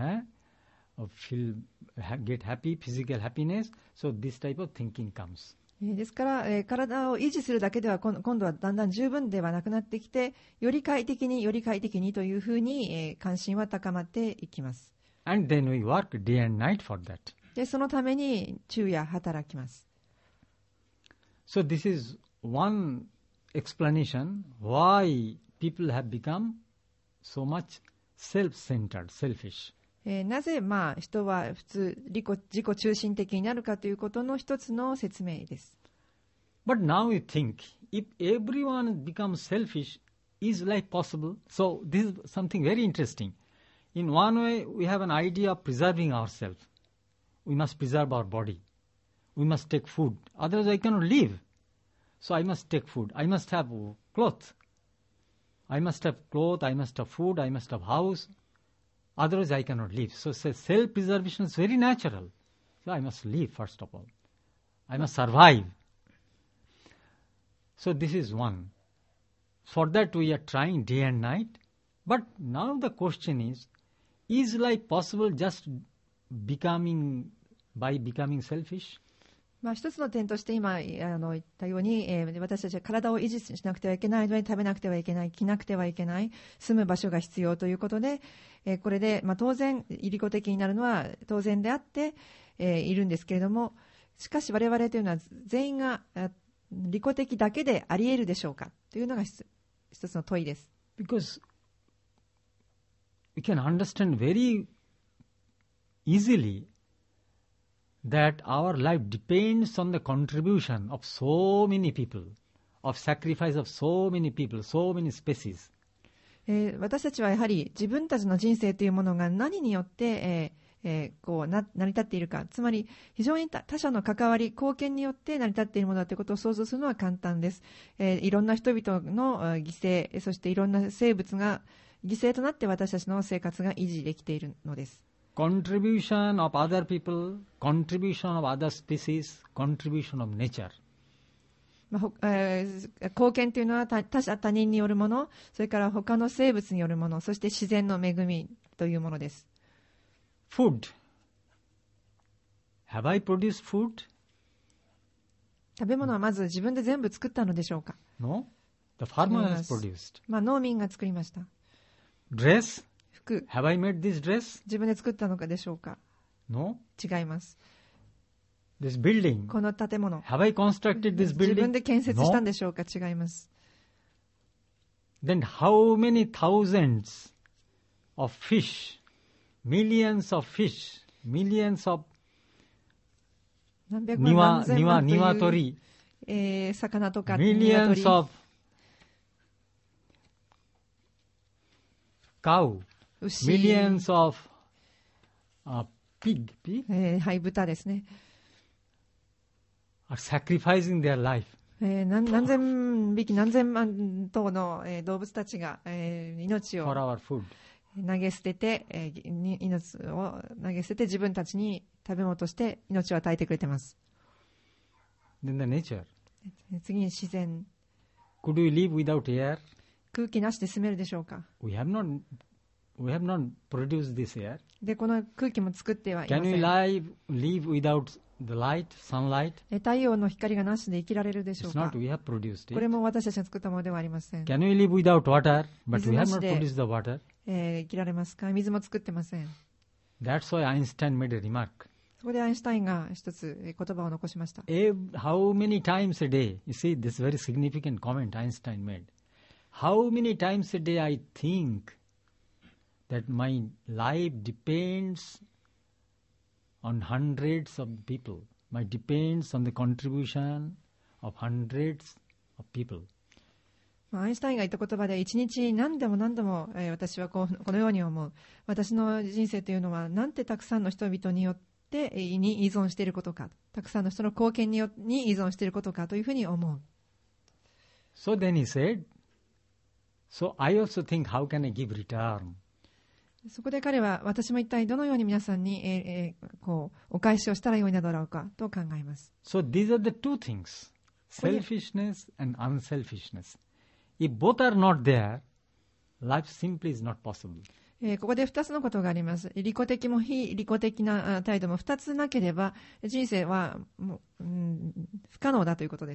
get happy, physical happiness. So this type of thinking comes. ですから、体を維持するだけでは今度はだんだん十分ではなくなってきて、より快適にというふうに、関心は高まっていきます。 And then we work day and night for that. でそのために昼夜働きます。 So this is one explanation why people have become so much self-centered, selfish. なぜ人は普通自己中心的になるかということの一つの説明です。 But now you think, if everyone becomes selfish, is life possible? So this is something very interesting. In one way, we have an idea of preserving ourselves. We must preserve our body. We must take food. Otherwise, I cannot live. So I must take food. I must have clothes. I must have clothes, I must have food, I must have house. Otherwise, I cannot live. So self-preservation is very natural. So I must live, first of all. I must survive. So this is one. For that, we are trying day and night. But now the question is life possible just by becoming selfish? 一つの点として今言ったように、私たちは体を維持しなくてはいけないのに食べなくてはいけない、着なくてはいけない、住む場所が必要ということで、これで、当然利己的になるのは当然であって、いるんですけれども、しかし我々というのは全員が利己的だけであり得るでしょうかというのが一つの問いです。 Because we can understand very easily that our life depends on the contribution of so many people, of sacrifice of so many people, so many species. 私たちはやはり自分たちの人生というものが何によって、成り立っているか、つまり非常に他者の関わり、貢献によって成り立っているものだということを想像するのは簡単です。いろんな人々の犠牲、そしていろんな生物が犠牲となって私たちの生活が維持できているのです。 Contribution of other people, contribution of other species, contribution of nature. 貢献というのは他人によるもの、それから他の生物によるもの、そして自然の恵みというものです。 Food Have I produced food? 食べ物はまず自分で全部作ったのでしょうか。 No. The farmer has Yes. produced. 農民が作りました。 Dress? 服、 Have I made this dress? 自分で作ったのかでしょうか。 No. 違います。 This building? この建物、 Have I constructed this 自分 building? で建設したん No. でしょうか。違います。 Then how many thousands of fish, millions of fish, millions of 何百万何千万という、 鶏、 魚とか millions 鶏、 of cow, 牛、 millions of pig はい、豚ですね。 are sacrificing their life. 何千匹何千万頭の、動物たちが、命 for を our food. 投げ捨てて、命を投げ捨てて自分たちに食べ物として命を与えてくれています。 Then the nature. 次に自然、 Could we live without air? 空気なしで住めるでしょうか。 We have not produced this air. でこの空気も作ってはいま Can せ we ん。 live without the light, sunlight? 太陽の光がなしで生きられるでしょう It's か。 not. We have produced これ it. も私たちが作ったものではありません。 Can we live without water? But we have not 水なしで produced the water. 生きられますか。水も作ってません。 That's why Einstein made a remark. そこでアインシュタインが一つ言葉を残しました。 How many times a day? You see, this very significant comment Einstein made. How many times a day I think that my life depends on hundreds of people. My depends on the contribution of hundreds of people. アインシュタインが言った言葉で、一日何度も何度も、私はこのように思う。私の人生というのは、なんてたくさんの人々によってに依存していることか、たくさんの人の貢献に依存していることかというふうに思う。 So then he said, so I also think, how can I give return? そこで彼は、私も一体どのように皆さんに、お返しをしたらよいのだろうかと考えます。 So these are the two things, selfishness and unselfishness. If both are not there, life simply is not possible. ここで2つのことがあります。利己的も非利己的な態度も2つなければ、人生はもう、不可能だということです。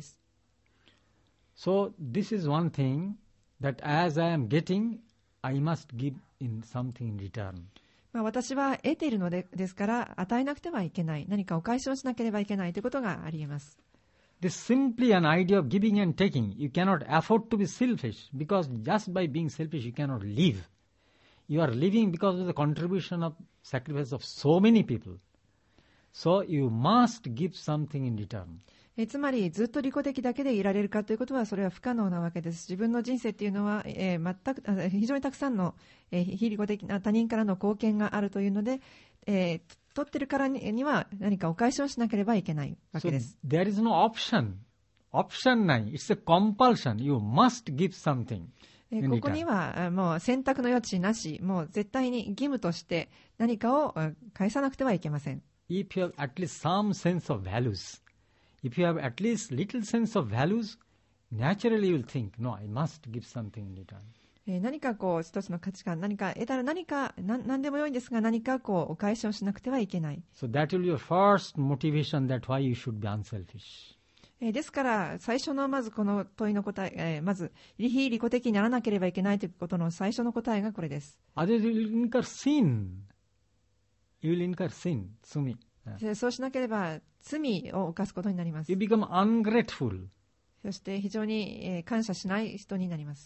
So this is one thing that as I am getting, I must give in something in return. 私は得ているのですから、与えなくてはいけない。何かお返しをしなければいけないということがあり得ます。 This is simply an idea of giving and taking. You cannot afford to be selfish because just by being selfish you cannot live. You are living because of the contribution of sacrifice of so many people. So you must give something in return. つまり、ずっと利己的だけでいられるかということは、それは不可能なわけです。自分の人生というのは、非常にたくさんの、非利己的な他人からの貢献があるというので、取ってるからには何かお返しをしなければいけないわけ So です。 there is no option. Option ない. It's a compulsion. You must give something. ここにはもう選択の余地なし、もう絶対に義務として何かを返さなくてはいけません。 If you have at least some sense of values, if you have at least little sense of values, naturally you will think, no, I must give something in return. 何か一つの価値観、何か得たら何でもよいんですが、何かお返しをしなくてはいけない。 So that will be your first motivation that why you should be unselfish. ですから最初のまずこの問いの答え、まず非利己的にならなければいけないということの最初の答えがこれです。 Otherwise you will incur sin. You will incur sin, sumi. そうしなければ罪を犯すことになります。 You become ungrateful. そして非常に感謝しない人になります。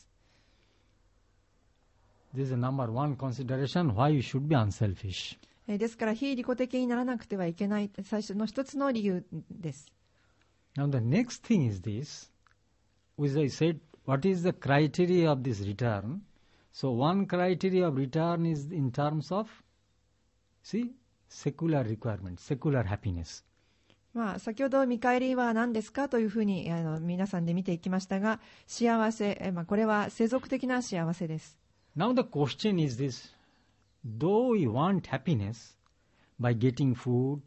This is the number one consideration why you should be unselfish. ですから非利己的にならなくてはいけない最初の一つの理由です。 Now the next thing is this, which I said, what is the criteria of this return? So one criteria of return is in terms of, see, secular requirement, secular happiness. 先ほど見返りは何ですかというふうに皆さんで見ていきましたが、幸せ、これは世俗的な幸せです。 Now the question is this, though we want happiness by getting food,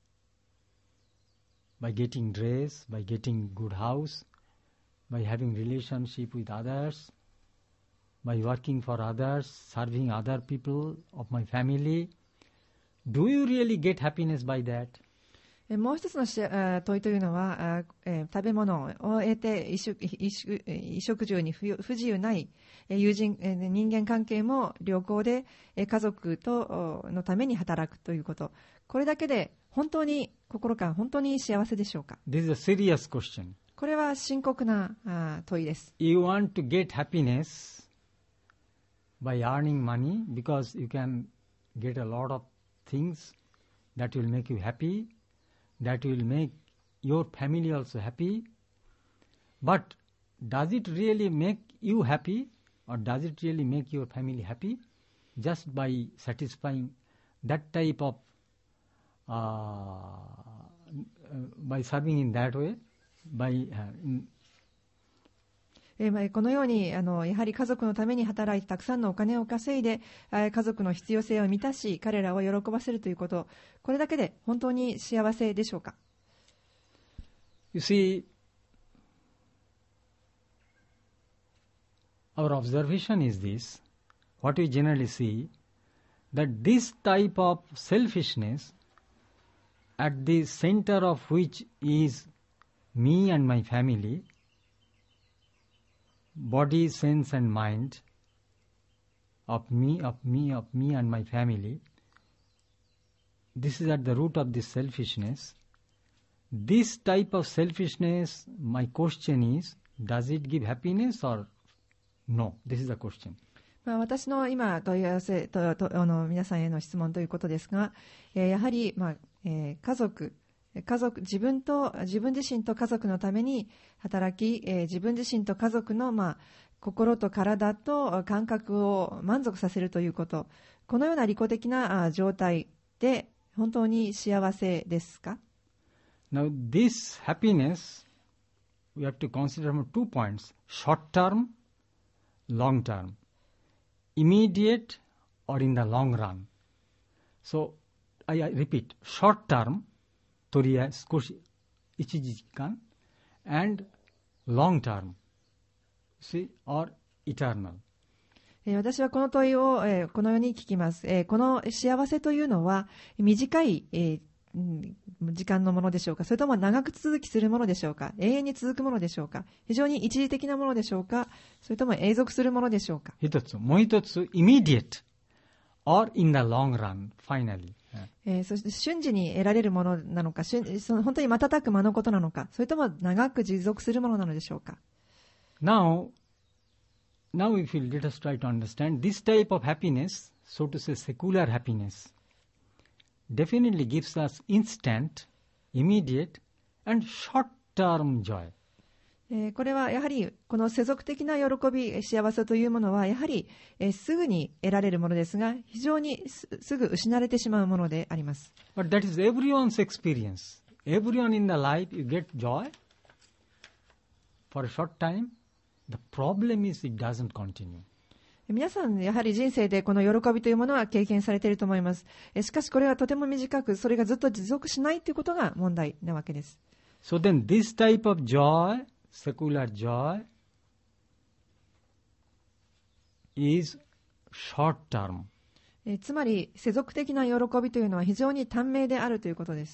by getting dress, by getting good house, by having relationship with others, by working for others, serving other people of my family, do you really get happiness by that? もう一つの問いというのは、食べ物を得て衣食住に不自由ない人間関係も良好で、家族とのために働くということ、これだけで本当に心から本当に幸せでしょうか。 This is a serious question. これは深刻な問いです。 You want to get happiness by earning money because you can get a lot of things that will make you happy, that will make your family also happy. But does it really make you happy, or does it really make your family happy just by satisfying that type of by serving in that way, by このようにやはり家族のために働いてたくさんのお金を稼いで家族の必要性を満たし彼らを喜ばせるということ、これだけで本当に幸せでしょうか。 You see, our observation is this, what we generally see, that this type of selfishness at the center of which is me and my family, body, sense and mind of me and my family, this is at the root of this selfishness. This type of selfishness, my question is, does it give happiness or no? This is the question. 私の今問い合わせ皆さんへの質問ということですが、やはり、家族自分自身と家族のために働き、自分自身と家族の、心と体と感覚を満足させるということ、このような利己的な状態で本当に幸せですか？ Now this happiness we have to consider from 2 points, short term, long term, immediate or in the long run. So I repeat, short term, とりあえず少し一時間 and long term, see, or eternal. 私はこの問いを、このように聞きます。この幸せというのは短い、時間のものでしょうか、それとも長く続きするものでしょうか、永遠に続くものでしょうか、非常に一時的なものでしょうか、それとも永続するものでしょうか。 もう一つ immediate or in the long run, finally. そして瞬時に得られるものなのか、本当に瞬く間のことなのか、それとも長く持続するものなのでしょうか。 Now if you let us try to understand this type of happiness, so to say secular happiness, definitely gives us instant, immediate and short-term joy. これはやはりこの世俗的な喜び、幸せというものはやはりすぐに得られるものですが、非常にすぐ失われてしまうものであります。 But that is everyone's experience. Everyone in the life, you get joy for a short time. The problem is it doesn't continue. 皆さんやはり人生でこの喜びというものは経験されていると思います。しかしこれはとても短く、それがずっと持続しないということが問題なわけです。 So then this type of joy, secular joy, is short term. つまり世俗的な喜びというのは非常に短命であるということです。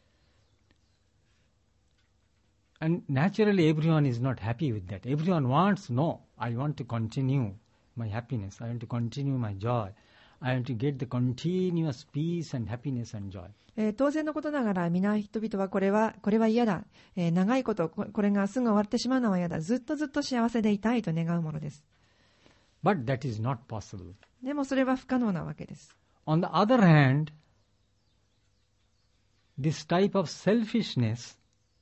And naturally everyone is not happy with that. Everyone wants, no, I want to continue my happiness. I want to continue my joy. I want to get the continuous peace and happiness and joy. 当然のことながら皆人々はこれは嫌だ、長いことこれがすぐ終わってしまうのは嫌だ、ずっと幸せでいたいと願うものです。 But that is not possible. でもそれは不可能なわけです。 On the other hand, this type of selfishness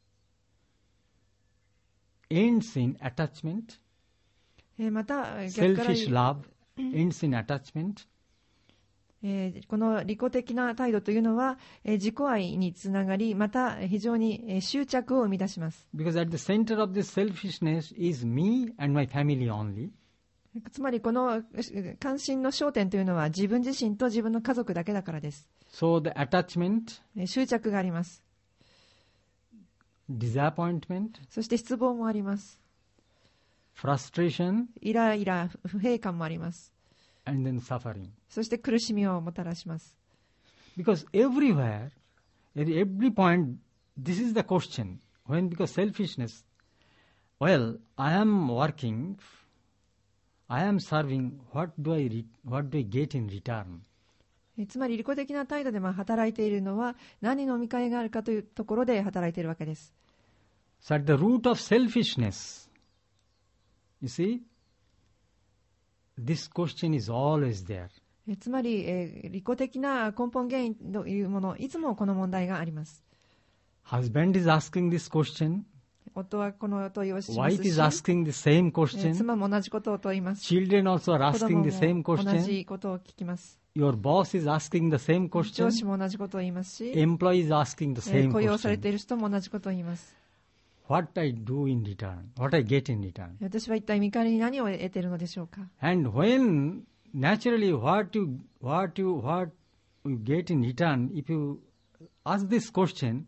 ends in attachment. また逆から Selfish love ends in attachment. この利己的な態度というのは、自己愛につながり、また非常に執着を生み出します。 Because at the center of this selfishness is me and my family only. つまりこの関心の焦点というのは自分自身と自分の家族だけだからです。 So the attachment, 執着があります。 disappointment, そして失望もあります。 frustration, イライラ、不平感もあります。 and then suffering. そして苦しみをもたらします。 Because everywhere At every point, this is the question. When, because selfishness, well, I am working, I am serving, what do I get in return? つまり利己的な態度で働いているのは何の見返りがあるかというところで働いているわけです。 So at the root of selfishness, you see, this question is always there. つまり、利己的な根本原因というもの、いつもこの問題があります。 Husband is asking this question. 夫はこの問いをしますし、 Wife is asking the same question. 妻も同じことを問います。 Children also are 子 asking 供 the same も同 question. じことを聞きます。 Your boss is asking the same 上 question. 司も同じことを言いますし、 Employee is asking the same 雇用されて question. いる人も同じことを言います。 What I do in return, what I get in return. 私は一体見返りに何を得ているのでしょうか。 And when naturally what you get in return, if you ask this question,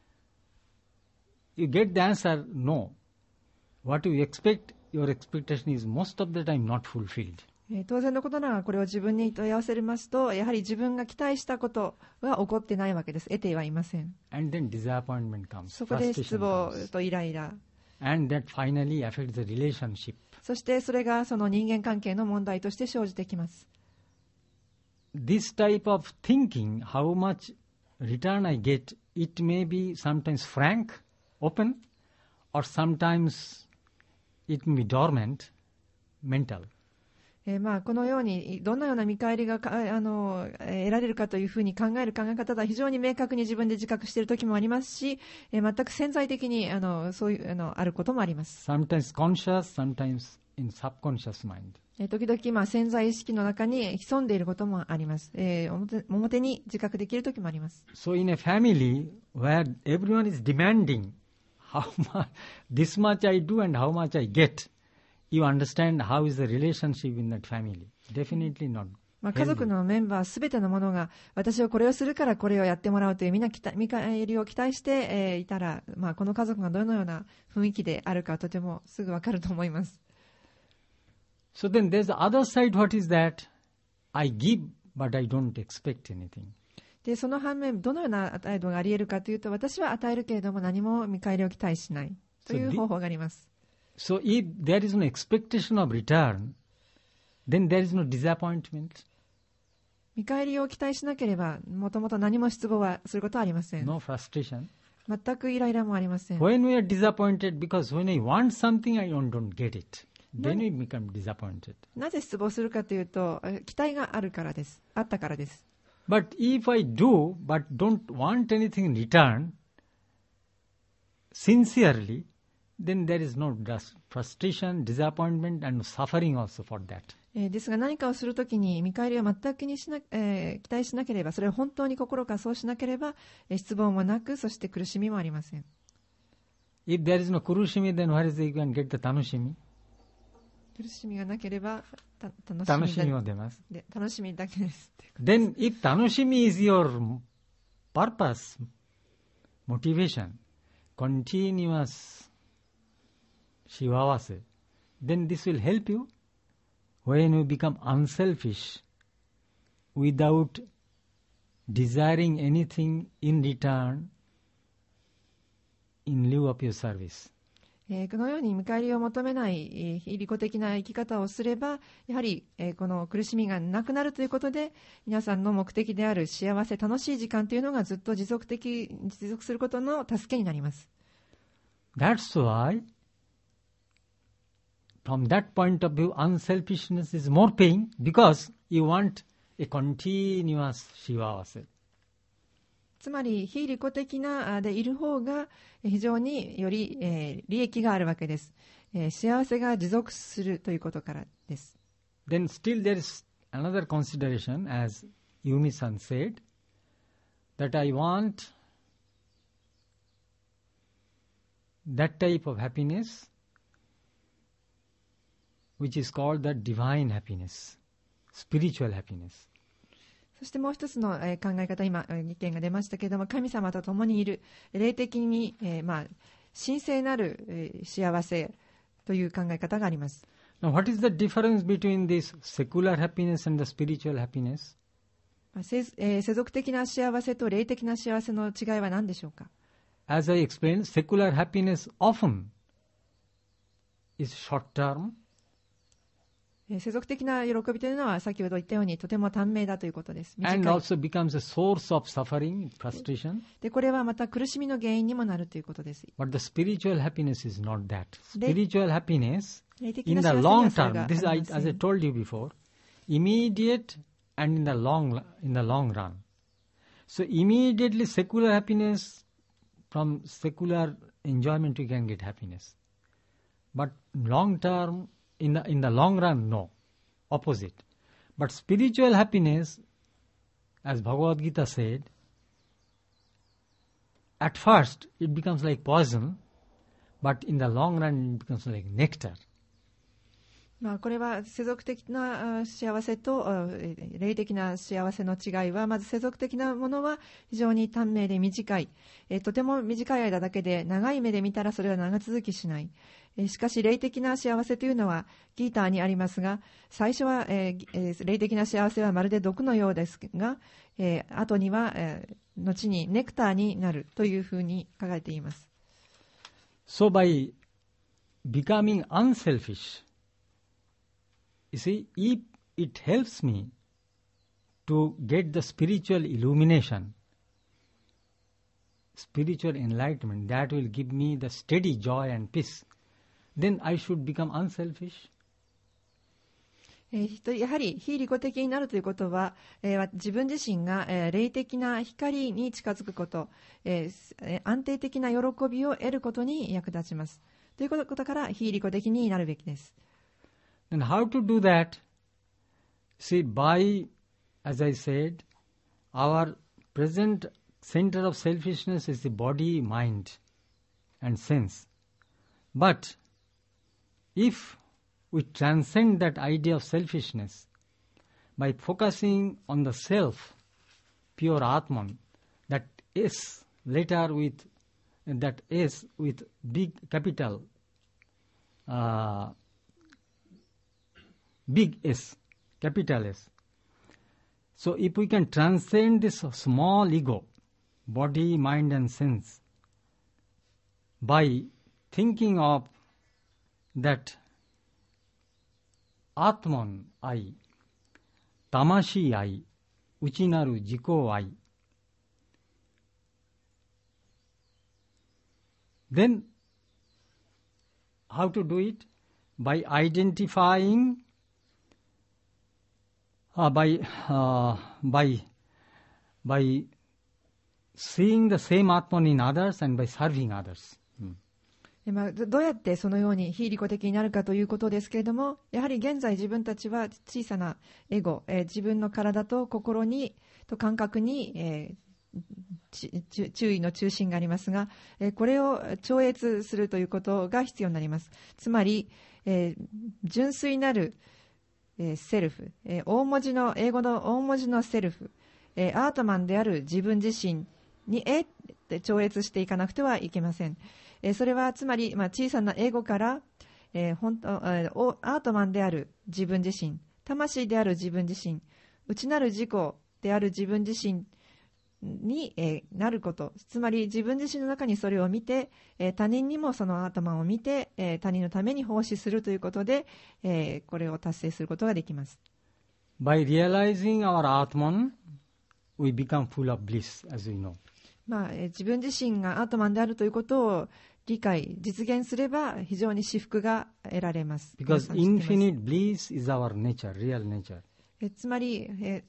you get the answer no. What you expect, your expectation is most of the time not fulfilled. 当然のことながらこれを自分に問い合わせますと、やはり自分が期待したことは起こってないわけです。得てはいません。 And then disappointment comes, そこで失 frustration 望 comes. とイライラ、 And that finally affects the relationship. そしてそれがその人間関係の問題として生じてきます。 This type of thinking, how much return I get, it may be sometimes frank, open, or sometimes it may be dormant, mental. このようにどのような見返りが得られるかというふうに考える考え方は非常に明確に自分で自覚している時もありますし、全く潜在的にそういうあることもあります。 Sometimes conscious, sometimes in subconscious mind. 時々潜在意識の中に潜んでいることもあります。表に自覚できる時もあります。 So in a family where everyone is demanding how much, this much I do and how much I get, you understand how is the relationship in that family. Definitely not. 家族のメンバーすべてのものが私はこれをするからこれをやってもらうというみんな見返りを期待して、いたら、この家族がどのような雰囲気であるかとてもすぐわかると思います。 So then there's the other side. What is that? I give, but I don't expect anything. でその反面どのような態度があり得るかというと、私は与えるけれども何も見返りを期待しないという方法があります。 So if there is no expectation of return, then there is no disappointment, 見返りを期待しなければもともと何も失望はすることはありません。 no frustration. 全くイライラもありません。 When we are disappointed, because when I want something, I don't get it, then we become disappointed. なぜ失望するかというと、期待があるからです。あったからです。 But if I do, but don't want anything in return, sincerely, then there is no frustration, disappointment, and suffering also for that. ですが何かをするときに見返りを全く期待しなければ、それを本当に心からそうしなければ、失望もなく、そして苦しみもありません。 If there is no kurushimi, then where is the, you can get the tanushimi? 苦しみがなければ楽しみも出ます。 楽しみだけです。 Then if tanushimi is your purpose, motivation, continuous shivavase, then this will help you when you become unselfish without desiring anything in return in lieu of your service. このように見返りを求めない利己的な生き方をすれば、やはりこの苦しみがなくなるということで、皆さんの目的である幸せ、楽しい時間というのがずっと持続することの助けになります。 That's why, from that point of view, unselfishness is more paying because you want a continuous shivavase. つまり非利己的なでいる方が非常により、利益があるわけです。幸せが持続するということからです。 Then still there is another consideration, as Yumi-san said, that I want that type of happiness which is called the divine happiness, spiritual happiness. そしてもう一つの考え方、今意見が出ましたけれども、神様と共にいる霊的に神聖なる幸せという考え方があります。 Now what is the difference between this secular happiness and the spiritual happiness? 世俗的な幸せと霊的な幸せの違いは何でしょうか。 As I explained, secular happiness often is short term, 世俗的な喜びというのは先ほど言ったようにとても短命だということです。短い and also becomes a source of suffering, frustration. でこれはまた苦しみの原因にもなるということです。 But the spiritual happiness is not that. Spiritual happiness 霊的 in な the 幸せに long はそれ term, があ this りま I, せ as I ん。 told you before, immediate and in the long run. So immediately secular happiness, from secular enjoyment you can get happiness. But long term, in the long run, no. Opposite. But spiritual happiness, as Bhagavad Gita said, at first it becomes like poison, but in the long run it becomes like nectar. これは世俗的な幸せと霊的な幸せの違いは、まず世俗的なものは非常に短命で短い、とても短い間だけで、長い目で見たらそれは長続きしない。しかし霊的な幸せというのはギーターにありますが、最初は霊的な幸せはまるで毒のようですが、後には後にネクターになるというふうに書かれています。 So by becoming unselfish, you see, if it helps me to get the spiritual illumination, spiritual enlightenment, that will give me the steady joy and peace, then I should become unselfish. やはり非利己的になるということは、自分自身が霊的な光に近づくこと、安定的な喜びを得ることに役立ちます。ということから非利己的になるべきです。 And how to do that? See, by, as I said, our present center of selfishness is the body, mind, and sense. But if we transcend that idea of selfishness by focusing on the self, pure Atman, that is later with that is with big capital, big S, capital S. So if we can transcend this small ego, body, mind and sense, by thinking of that Atman I, Tamashi I, Uchinaru Jiko I, then how to do it? By identifying, by seeing the same Atman in others and by serving others. どうやってそのように非利己的になるかということですけれども、やはり現在自分たちは小さなエゴ、自分の体と心にと感覚に、注意の中心がありますが、これを超越するということが必要になります。つまり、純粋なる、セルフ、英語の大文字のセルフ、アートマンである自分自身に超越していかなくてはいけません。それはつまり、小さなエゴから、アートマンである自分自身、魂である自分自身、内なる自己である自分自身に、なること、つまり自分自身の中にそれを見て、他人にもそのアートマンを見て、他人のために奉仕するということで、これを達成することができます。 By realizing our Atman, we become full of bliss, as we know. 自分自身がアートマンであるということを理解、実現すれば非常に至福が得られます。 Because infinite bliss is our nature, real nature. つまり、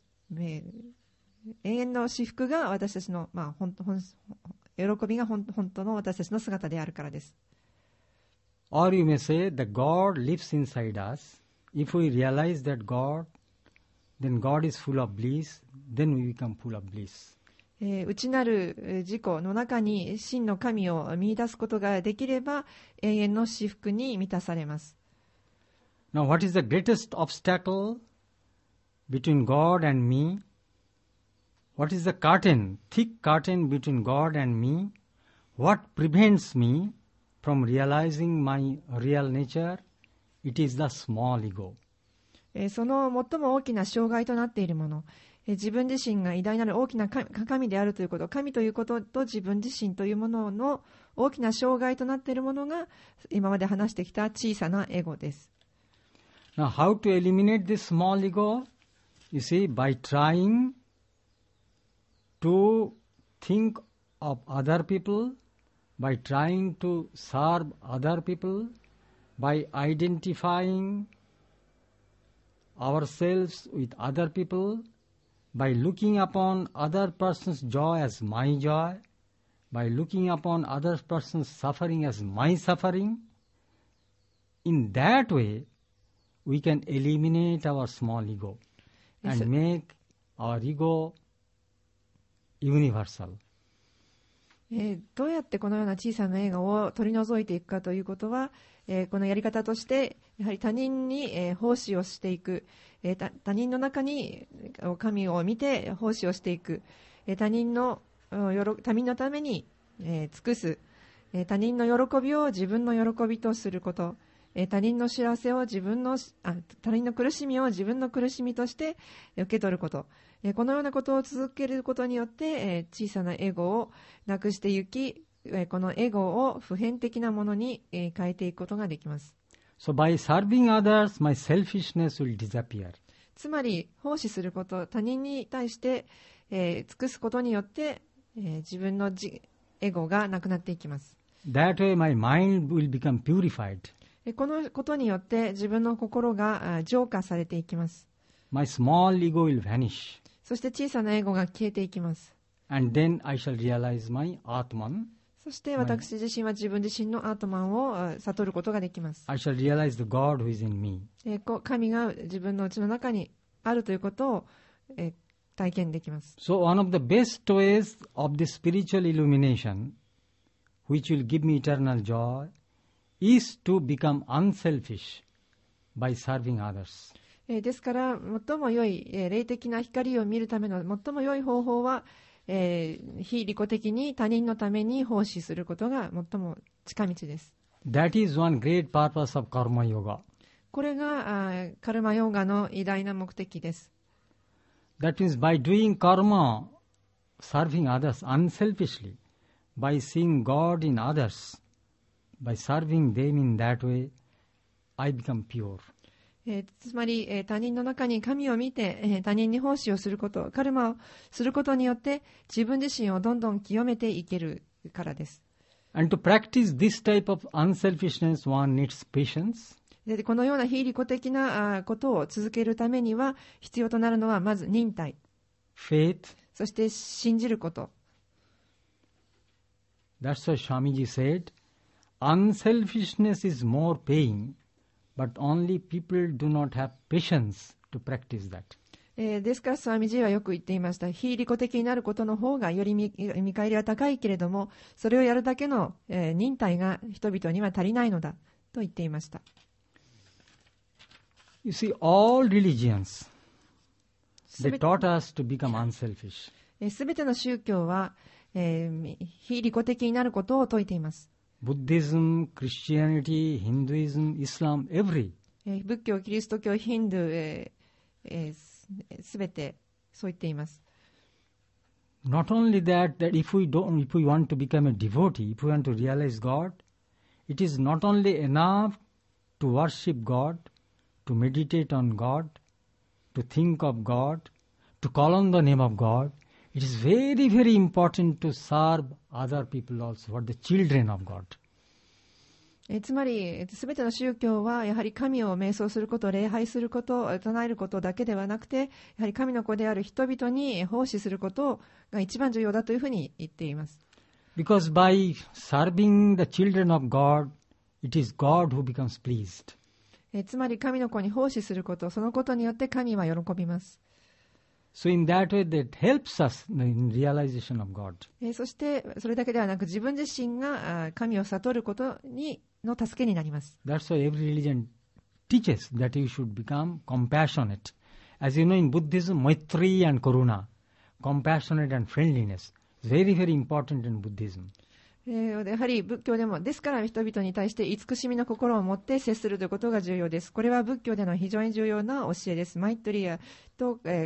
永遠の至福が私たちの、喜びが本当の私たちの姿であるからです。 Or you may say that God lives inside us. If we realize that God, then God is full of bliss, then we become full of bliss. 内なる自己の中に真の神を見出すことができれば永遠の至福に満たされます。 Now, what is the greatest obstacle between God and me? What is the curtain, thick curtain between God and me? What prevents me from realizing my real nature? It is the small ego. その最も大きな障害となっているもの、 自分自身が偉大なる大きな神であるということ、神ということと自分自身というものの大きな障害となっているものが今まで話してきた小さなエゴです。 Now, how to eliminate this small ego? You see, by trying to think of other people, by trying to serve other people, by identifying ourselves with other people, by looking upon other person's joy as my joy, by looking upon other person's suffering as my suffering, in that way we can eliminate our small ego and make our ego universal. どうやってこのような小さなエゴを取り除いていくかということは、このやり方としてやはり他人に奉仕をしていく、他人の中に神を見て奉仕をしていく、他人のために尽くす、他人の喜びを自分の喜びとすること、他人の幸せを他人の苦しみを自分の苦しみとして受け取ること、このようなことを続けることによって小さなエゴをなくしていき、このエゴを普遍的なものに変えていくことができます。 So by serving others, my selfishness will disappear. つまり奉仕すること、他人に対して、尽くすことによって、自分のエゴがなくなっていきます。 That way my mind will become purified. このことによって自分の心が浄化されていきます。 My small ego will vanish. そして小さなエゴが消えていきます。 And then I shall realize my Atman. そして私自身は自分自身のアートマンを悟ることができます。 I shall realize the God who is in me. 神が自分の内の中にあるということを体験できます。 So one of the best ways of the spiritual illumination, which will give me eternal joy, is to become unselfish by serving others. ですから最も良い霊的な光を見るための最も良い方法は、非利己的に他人のために奉仕することが最も近道です。 That is one great purpose of Karma Yoga. これがカルマヨガの偉大な目的です。 That means by doing karma, serving others unselfishly, by seeing God in others, by serving them in that way, I become pure. つまり、他人の中に神を見て、他人に奉仕をすること、カルマをすることによって自分自身をどんどん清めていけるからです。 And to practice this type of unselfishness, one needs patience. でこのような非利己的なことを続けるためには必要となるのはまず忍耐、 faith. そして信じること。 That's why Swamiji said, unselfishness is more paying, but only people do not have patience to practice that. ですからスワミジーはよく言っていました。非利己的になることの方がより見返りは高いけれども、それをやるだけの忍耐が人々には足りないのだと言っていました。 You see, all religions, they taught us to become unselfish. すべての宗教は、非利己的になることを説いています。 Buddhism, Christianity, Hinduism, Islam, every. 仏教、キリスト教、ヒンドゥー、すべてそう言っています。 Not only that if we want to become a devotee, if we want to realize God, it is not only enough to worship God, to meditate on God, to think of God, to call on the name of God. It is very, very important to serve other people also, for the children of God. つまり、すべての宗教はやはり神を瞑想すること、礼拝すること、唱えることだけではなくて、やはり神の子である人々に奉仕することが一番重要だというふうに言っています。 Because by serving the children of God, it is God who becomes pleased. つまり神の子に奉仕すること、そのことによって神は喜びます。 So in that way that helps us in realization of God. そしてそれだけではなく自分自身が神を悟ることの助けになります。 That's why every religion teaches that you should become compassionate. As you know, in Buddhism, Maitri and Karuna, compassionate and friendliness, very, very important in Buddhism. やはり仏教でもですから人々に対して慈しみの心を持って接するということが重要です。これは仏教での非常に重要な教えです。マイトリアと、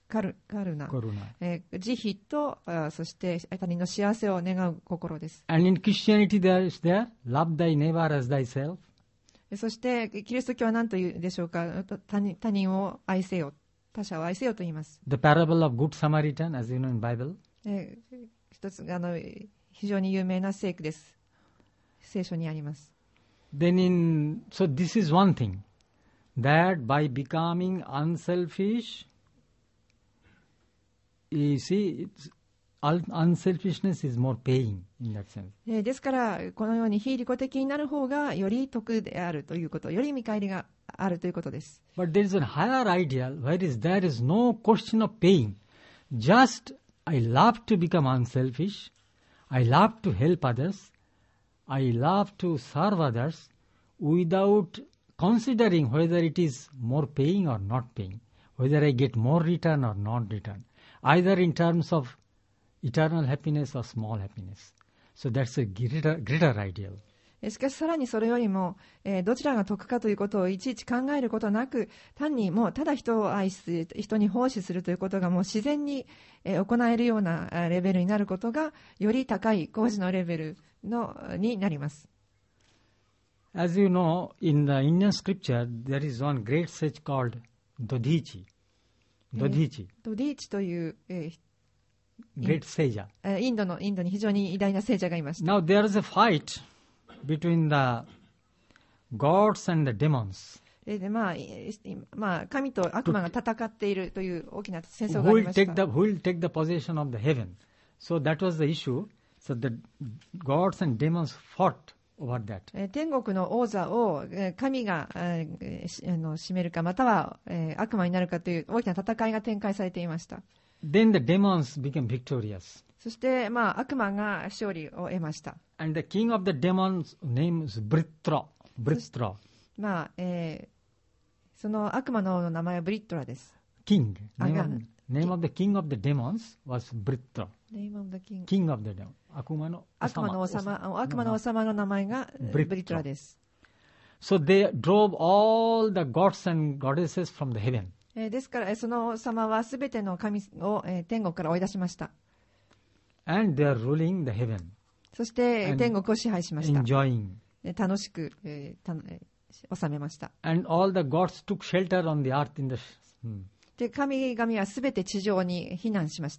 カルナ、慈悲とそして他人の幸せを願う心です。 And in Christianity there is there, love thy neighbor as thyself. そしてキリスト教は何と言うでしょうか。他人を愛せよ、他者を愛せよと言います。 The parable of Good Samaritan, as you know in Bible. 一つ非常に有名な聖句です。聖書にあります。 Then so this is one thing, that by becoming unselfish, you see, unselfishness is more paying in that sense. ですからこのように非利己的になる方がより得であるということ、より見返りがあるということです。 But there is a higher ideal, there is no question of paying. Just I love to become unselfish, I love to help others, I love to serve others without considering whether it is more paying or not paying, whether I get more return or not return, either in terms of eternal happiness or small happiness. So that's a greater ideal. しかしさらにそれよりも、どちらが得かということをいちいち考えることなく、単にもうただ人を愛す、人に奉仕するということがもう自然に、行えるようなレベルになることが、より高い工事のレベルになります。 As you know, in the Indian scripture, there is one great sage called Dodhichi. ドディーチという、 great sage. インドに非常に偉大な聖者がいました。 Now there is a fight between the gods and the demons. 神と悪魔が戦っているという大きな戦争が Who あり will ました。 take the possession of the heaven? So that was the issue. So the gods and demons fought over that. 天国の王座を神が占めるか、または悪魔になるかという大きな戦いが展開されていました。 Then the demons became victorious. そして、悪魔が勝利を得ました。 And the king of the demons' name is Britra. その悪魔の王の名前はブリットラです。 King. Name of the king of the demons was Britra. Name of the king. King of the demons. 悪魔の王様の名前がブリットラです。 So they drove all the gods and goddesses from the heaven. ですからその王様はすべての神を天国から追い出しました。 And they are ruling the heaven. そして天国を支配しました。 Enjoying. 楽しく治めました。 And all the gods took shelter on the earth in the... で神々はすべて地上に避難しました。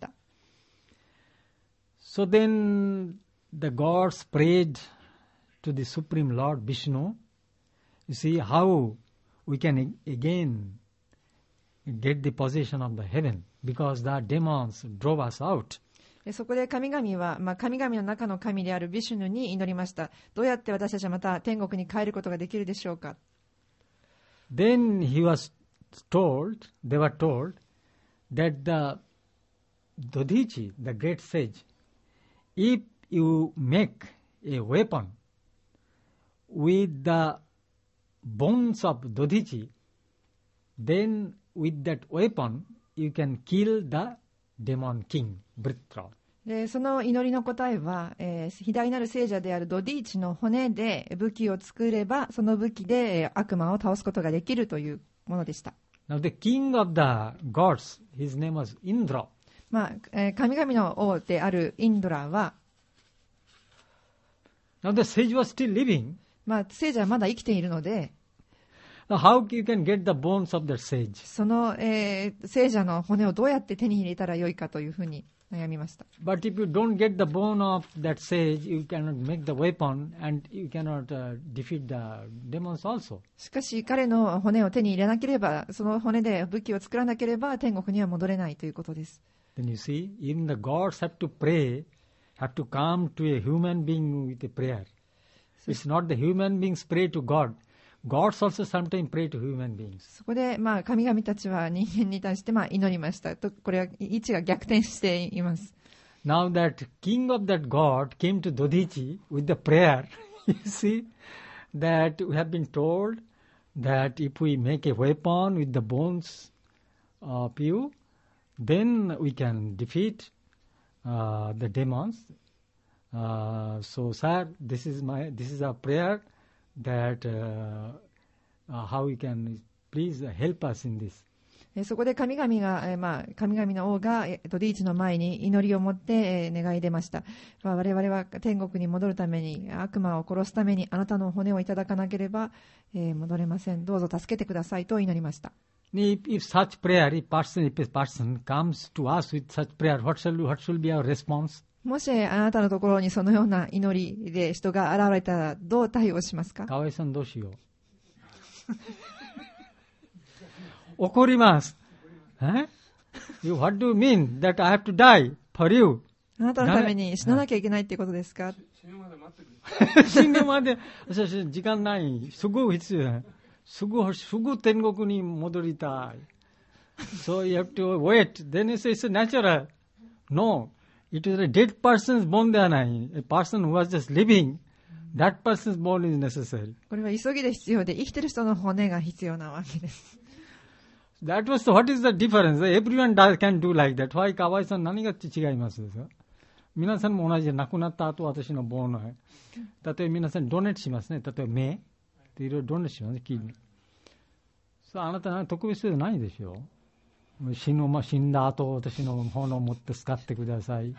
So then the gods prayed to the Supreme Lord Vishnu. You see how we can again get the possession of the heaven, because the demons drove us out. そこで神々は、神々の中の神であるビシュヌに祈りました。どうやって私たちはまた天国に帰ることができるでしょうか。 Then they were told that the Dodhichi, the great sage, if you make a weapon with the bones of Dodhichi, then with that weapon you can kill the demon king, Britra. でその祈りの答えは、偉大なる聖者であるドディーチの骨で武器を作れば、その武器で悪魔を倒すことができるというものでした。 Now the king of the gods, his name was Indra. 神々の王であるインドラは、 Now the sage was still living. 聖者はまだ生きているので、 Now how you can get the bones of the sage? その、聖者の骨をどうやって手に入れたらよいかというふうに悩みました。 But if you don't get the bone of that sage, you cannot make the weapon and you cannot defeat the demons also. しかし彼の骨を手に入れなければ、その骨で武器を作らなければ天国には戻れないということです。 Then you see, even the gods have to pray, have to come to a human being with a prayer. It's not the human beings pray to God. Gods also sometimes pray to human beings. そこで、神々たちは人間に対して祈りましたと。これは位置が逆転しています。 Now that king of that god came to Dodhichi with the prayer. You see that we have been told that if we make a weapon with the bones of you, then we can defeat the demons. So, sir, this is a prayer that how we can please help us in this. そこで神々の王がドディーチの前に祈りを持って願い出ました。我々は天国に戻るために、悪魔を殺すためにあなたの骨をいただかなければ戻れません。どうぞ助けてくださいと祈りました。 If such prayer, if a person comes to us with such prayer, what shall be our response? もしあなたのところにそのような祈りで人が現れたらどう対応しますか？ 河合さんどうしよう。怒ります。What do you mean that I have to die for you? あなたのために死ななきゃいけないっていうことですか？ 死ぬまで私時間ない。すぐ必要。すぐ天国に戻りたい。So you have to wait. Then you say it's natural. No. It is a dead person's born ではない。A person who was just living. That person's born is necessary. これは急ぎで必要で、生きてる人の骨が必要なわけです。 That was what is the difference? Everyone can do like that. Why 河合さん何が違いますですか？皆さんも同じで亡くなった後私のボーン。例えば皆さんドネットしますね。例えば目いろいろドネットしますね。そうあなたは特別でないでしょ。死んだ後私の炎を持って使ってください。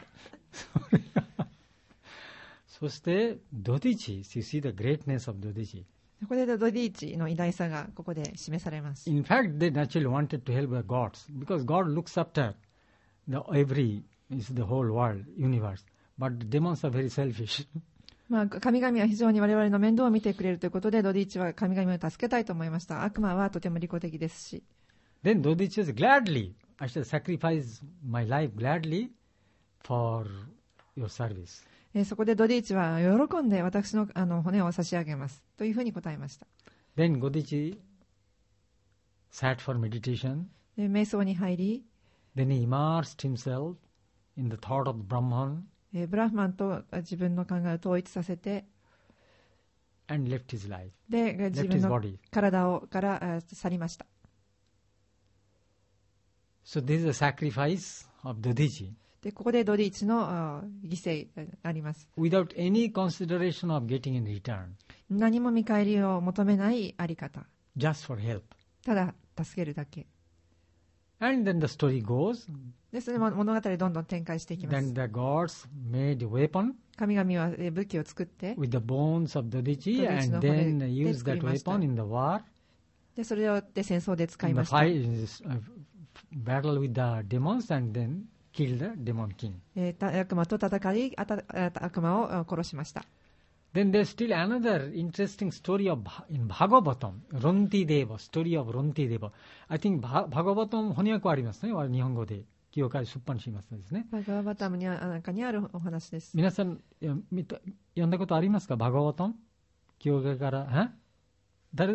そしてドディチ。You see the greatness of ドディチ。 ここでドディーチの偉大さがここで示されます。 In fact, they naturally wanted to help the gods because God looks after the whole world, universe. But demons are very selfish. 神々は非常に我々の面倒を見てくれるということで、ドディーチは神々を助けたいと思いました。悪魔はとても利己的ですし。 Then ドディーチ says, gladly, I shall sacrifice my life gladly for your service. そこでドディーチは喜んで私の骨を差し上げますというふうに答えました。 Then ドディーチ sat for meditation. 瞑想に入り、 Then he immersed himself in the thought of Brahman. ブラフマンと自分の考えを統一させて、 and left his life. で自分の体から去りました。 So this is a sacrifice of ドディーチ。 でここでドディーチの犠牲あります。 Without any consideration of getting in return. 何も見返りを求めないあり方。 Just for help. ただ助けるだけ。 And then the story goes. でそれも物語どんどん展開していきます。 Then the gods made a weapon. 神々は武器を作って with the bones of ドディーチ and then used that weapon in the war. でそれを戦争で使いました。 Battle with the demons and then killed the demon king. 悪魔と戦い、悪魔を殺しました。 Then there's still another interesting story in Bhagavatam, Rontideva, story of Rontideva. I think Bhagavatam 翻訳ありますね、日本語で。教会出版しますですね。 バガバタムに中にあるお話です。 皆さん読んだことありますか？バガバタム？教会から誰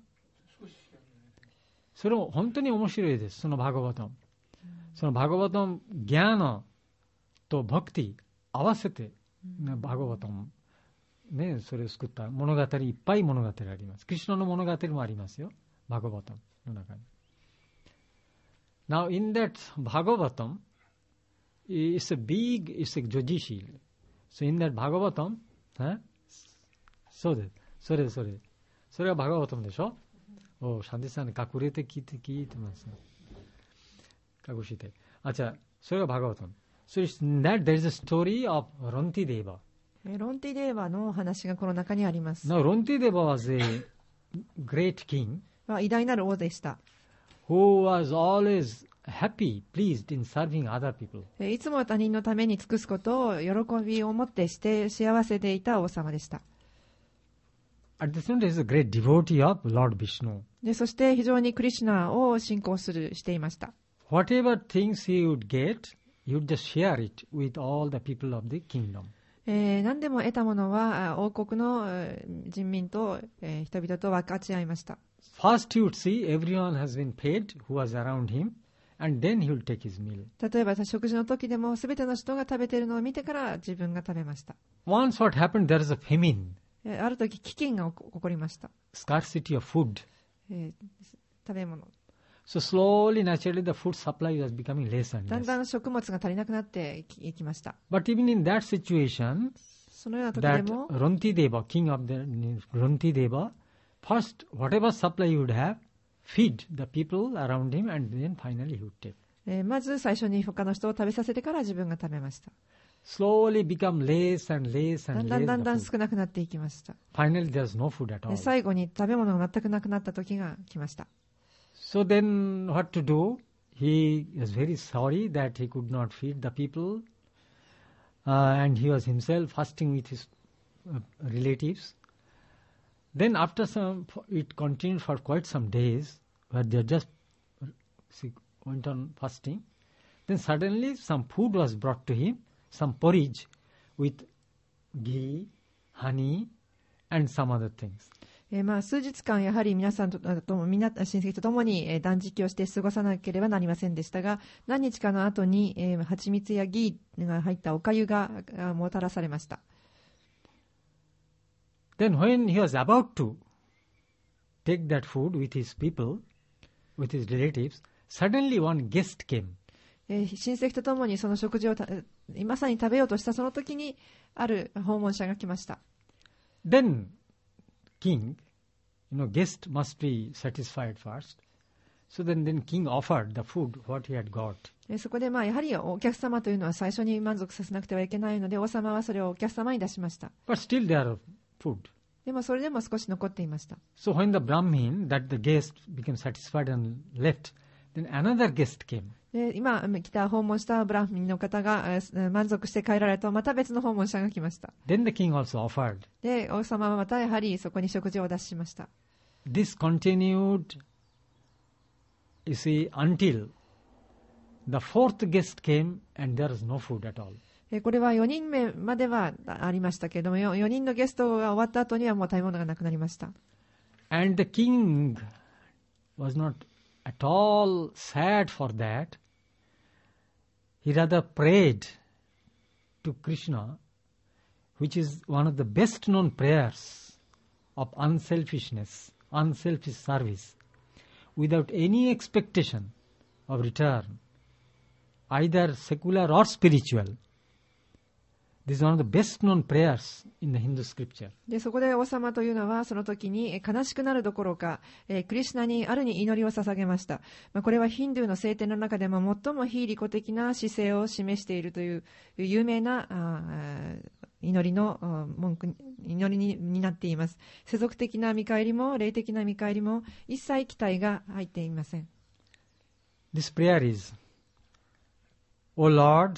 それも本当に面白いです。そのバガバタム。そのバガバタムギャーナとバクティ合わせて、バガバタムね、それを作った物語いっぱい物語あります。クリシュナの物語もありますよ。バガバタムの中に。Now in that Bhagavatam, it's a judicial. So in that Bhagavatam, そうです。それがバガバタムでしょ？シャンディさんに隠れて聞いてます。隠して。じゃあ、それがバガバタム。So in that there is a story of Rontideva. ロンティデーバの話がこの中にあります。 Now Rontideva was a great king. 偉大なる王でした。 Who was always happy, pleased in serving other people. いつも他人のために尽くすことを喜びを持ってして幸せでいた王様でした。 At the same time, he is a great devotee of Lord Vishnu. でそして非常にクリシュナを信仰していました。 Whatever things he would get, he would just share it with all the people of the kingdom. 何でも得たものは王国の人民と人々と分かち合いました。 First he would see everyone has been paid who was around him, and then he would take his meal. 例えば食事の時でも全ての人が食べているのを見てから自分が食べました。 Once what happened, there is a famine. ある時飢饉が起こりました。 Scarcity of food. 食べ物。 So slowly, naturally, the food supply was becoming less and less. だんだん食物が足りなくなっていきました。 But even in that situation, そのような時でも Rontideva, king of the Rontideva, first whatever supply he would have, feed the people around him, and then finally he would take. まず最初に他の人を食べさせてから自分が食べました。 Slowly become less and less だ and んだん less だん the だん food. 少なくなっていきました。 Finally there's no food at all. 最後に食べ物が全くなくなった時が来ました。 So then what to do? He was very sorry that he could not feed the people, and he was himself fasting with his relatives. Then after it continued for quite some days, where they just went on fasting. Then suddenly some food was brought to him, some porridge with ghee, honey, and some other things. 数日間やはり皆さんとみんな親戚とともに断食をして過ごさなければなりませんでしたが、何日かの後に蜂蜜やギーが入ったお粥がもたらされました。 Then when he was about to take that food with his people, with his relatives, suddenly one guest came. 親戚とともにその食事をまさに食べようとしたその時にある訪問者が来ました。 Then king, guest must be satisfied first. So then king offered the food what he had got. そこでやはりお客様というのは最初に満足させなくてはいけないので、王様はそれをお客様に出しました。 But still there are food. でもそれでも少し残っていました。 So when the Brahmin, that the guest became satisfied and left, then another guest came. で今訪問したブラフミンの方が満足して帰られるとまた別の訪問者が来ました。 Then the king also offered. で王様はまたやはりそこに食事をお出ししました。 This continued, you see, until the fourth guest came and there was no food at all. これは4人目まではありましたけれども、4人のゲストが終わった後にはもう食べ物がなくなりました。 And the king was not at all sad for that. He rather prayed to Krishna, which is one of the best known prayers of unselfishness, unselfish service, without any expectation of return, either secular or spiritual. This is one of the best known prayers in the Hindu scripture. でそこで王様というのはその時に悲しくなるどころか、クリシュナにあるに祈りを捧げました。これはヒンドゥーの聖典の中でも最も非利己的な姿勢を示しているという有名な祈りの祈りになっています。世俗的な見返りも霊的な見返りも一切期待が入っていません。 This prayer is, O Lord,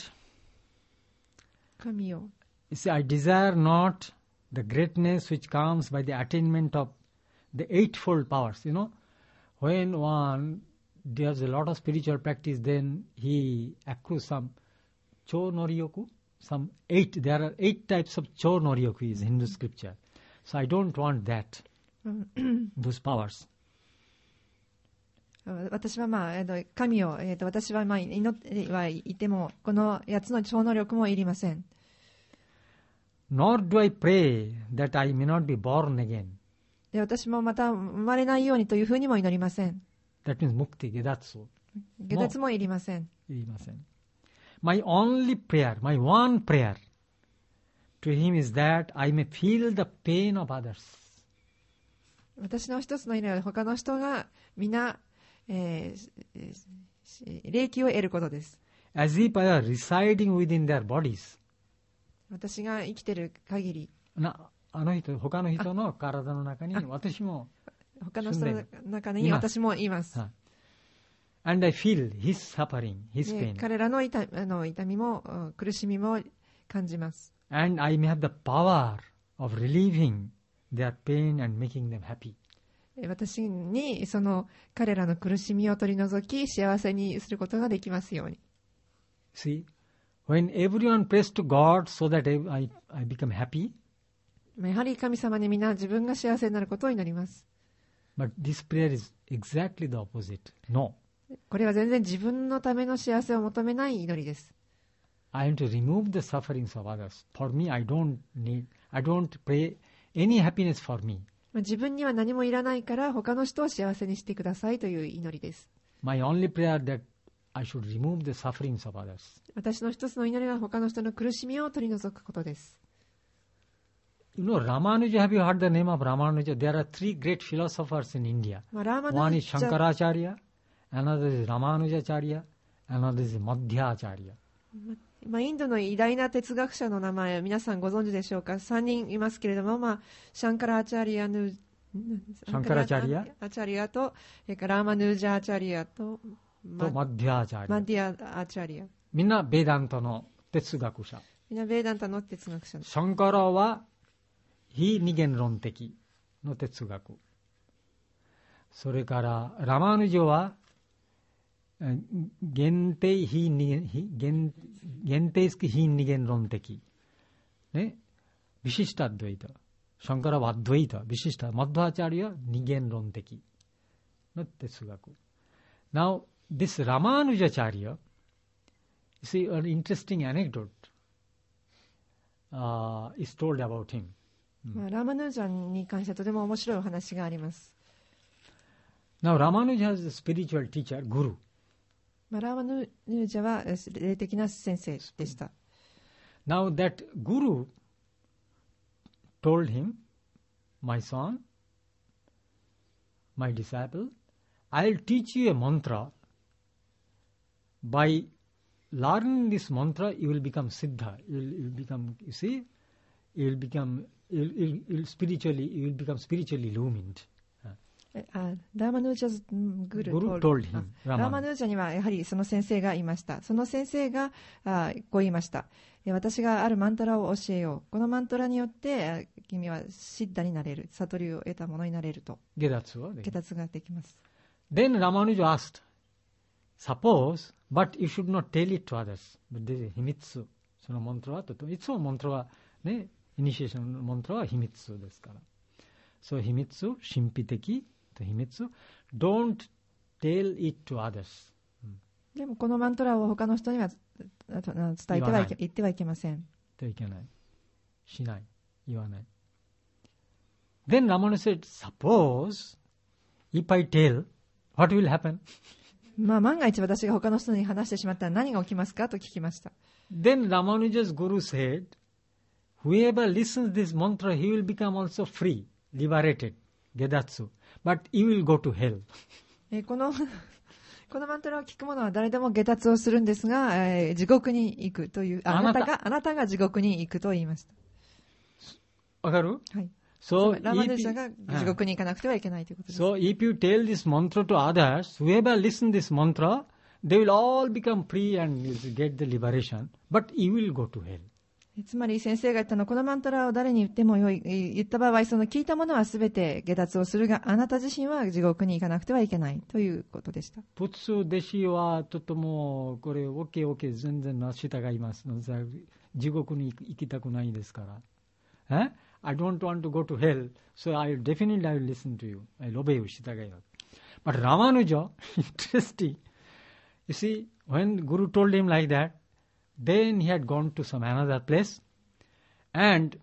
神よ、 you see, I desire not the greatness which comes by the attainment of the eightfold powers. When one does a lot of spiritual practice, then he accrues some cho noryoku, some 8. There are 8 types of cho noryoku in Hindu scripture. So I don't want that, those powers. 私は神よ、私は祈ってはいてもこの8つの超能力もいりません。 Nor do I pray that I may not be born again. で私もまた生まれないようにというふうにも祈りません。 That means mukti, gedatsu. 下脱もいりません。 いりません。My only prayer, my one prayer to him is that I may feel the pain of others. 私の一つの祈りは他の人が皆、霊気を得ることです。 As if I are residing within their bodies. 私が生きている限り、 他の人の体の中に私も他の人の中に私もいます。 And I feel his suffering, his pain. 彼らの痛みも苦しみも感じます。 And I may have the power of relieving their pain and making them happy. 私にその彼らの苦しみを取り除き幸せにすることができますように。 See, when everyone prays to God so that I become happy, やはり神様にみんな自分が幸せになることを祈ります。 But this prayer is exactly the opposite. No. これは全然自分のための幸せを求めない祈りです。 I am to remove the sufferings of others. For me, I don't pray any happiness for me. 自分には何もいらないから他の人を幸せにしてくださいという祈りです。 My only prayer that I should remove the sufferings of others. 私の一つの祈りは他の人の苦しみを取り除くことです。 You know, Ramanuja, have you heard the name of Ramanuja? There are three great philosophers in India. まあ、ラーマヌ One ー is ジャ Shankaracharya, another is Ramanujacharya, another is Madhyacharya. まあ、インドの偉大な哲学者の名前皆さんご存知でしょうか。3人いますけれども、まあ、シャンカラアチャリアヌシャンカラチャリアアチャリアと、それからラーマヌージャアチャリアととマッディアチャリア。 マディアアチャリア。 みんなベダントの哲学者。 みんなベーダンタの哲学者です。 シャンカラは非二元論的の哲学。それからラマヌジョは限定非二元限定式非二元論的。ね。ビシシタドゥイタ。シャンカラはアドゥイタ。ビシシタ。マッドアチャリアは二元論的の哲学。Now, this Ramanujacharya, you see, an interesting anecdote is told about him. まあ、ラーマヌージャに関してとても面白いお話があります。 Now, Ramanuja has a spiritual teacher, Guru. まあ、ラーマヌージャは霊的な先生でした。 Now, that Guru told him, my son, my disciple, I'll teach you a mantra. By learning this mantra, you will become siddha. You will become, you see, you will become spiritually illumined. ラーマヌージャグル told him. ラーマヌージャにはやはりその先生がいました。その先生がこう言いました。私があるマントラを教えよう。このマントラによって君はシッダになれる。悟りを得たものになれると。下脱ができます。 Then Ramanuja asked, suppose, but you should not tell it to others. But this is himitsu. そのマントラはとてもいつもマントラはね、イニシエーションのマントラは秘密ですから。そう秘密、神秘的と秘密、don't tell it to others. でもこのマントラを他の人には伝えて言ってはいけません。 言ってはいけない。しない。言わない。Then Ramanuja said, suppose, if I tell, what will happen? まあ万が一私が他の人に話してしまったら何が起きますかと聞きました。 Then Ramanuja's guru said, whoever listens this mantra, he will become also free, liberated, gedatsu. But you will go to hell. このマントラを聞く者は誰でも下脱をするんですが、地獄に行くという、あなたが地獄に行くと言いました。 わかる？ はい。 So, ラマヌージャが地獄に行かなくてはいけないということです。 So, if you tell this mantra to others, whoever listen this mantra, they will all become free and get the liberation. But you will go to hell. つまり先生が言ったのはこのマントラを誰に言ってもよい、言った場合その聞いたものはすべて下脱をするがあなた自身は地獄に行かなくてはいけないということでした。 プツ弟子はとてもこれ OK 全然な従います。地獄に行きたくないですから。I don't want to go to hell, so I will listen to you. I will obey you. 従います。But Ramanuja, interesting. You see, when Guru told him like that, then he had gone to some another place and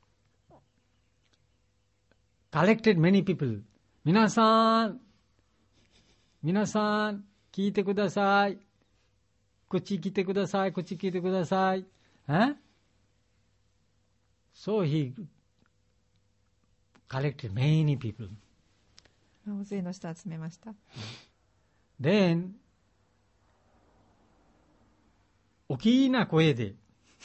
collected many people. 皆さん、聞いてください。こっち来てください。こっち聞いてください。So he collected many people. 大勢の人を集めました。 Then, 大きな声で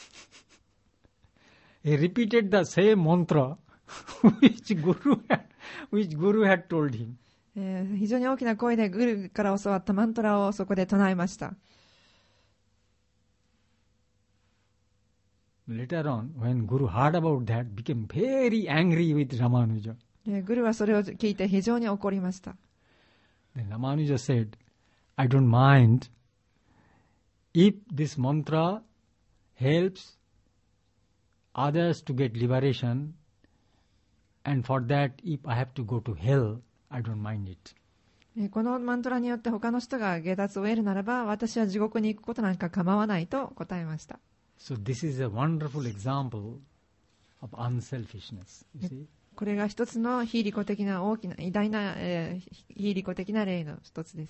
he repeated the same mantra which Guru had told him. 非常に大きな声でグルから教わったマントラをそこで唱えました。 Later on, when Guru heard about that, became very angry with Ramanuja. グルはそれを聞いて非常に怒りました。 Then Ramanuja said, I don't mind if this mantra helps others to get liberation, and for that, if I have to go to hell, I don't mind it. このマントラによって他の人が下脱を得るならば、私は地獄に行くことなんか構わないと答えました。 So this is a wonderful example of unselfishness. You see? これが一つの非利己的な大きな偉大な、非利己的な例の一つです。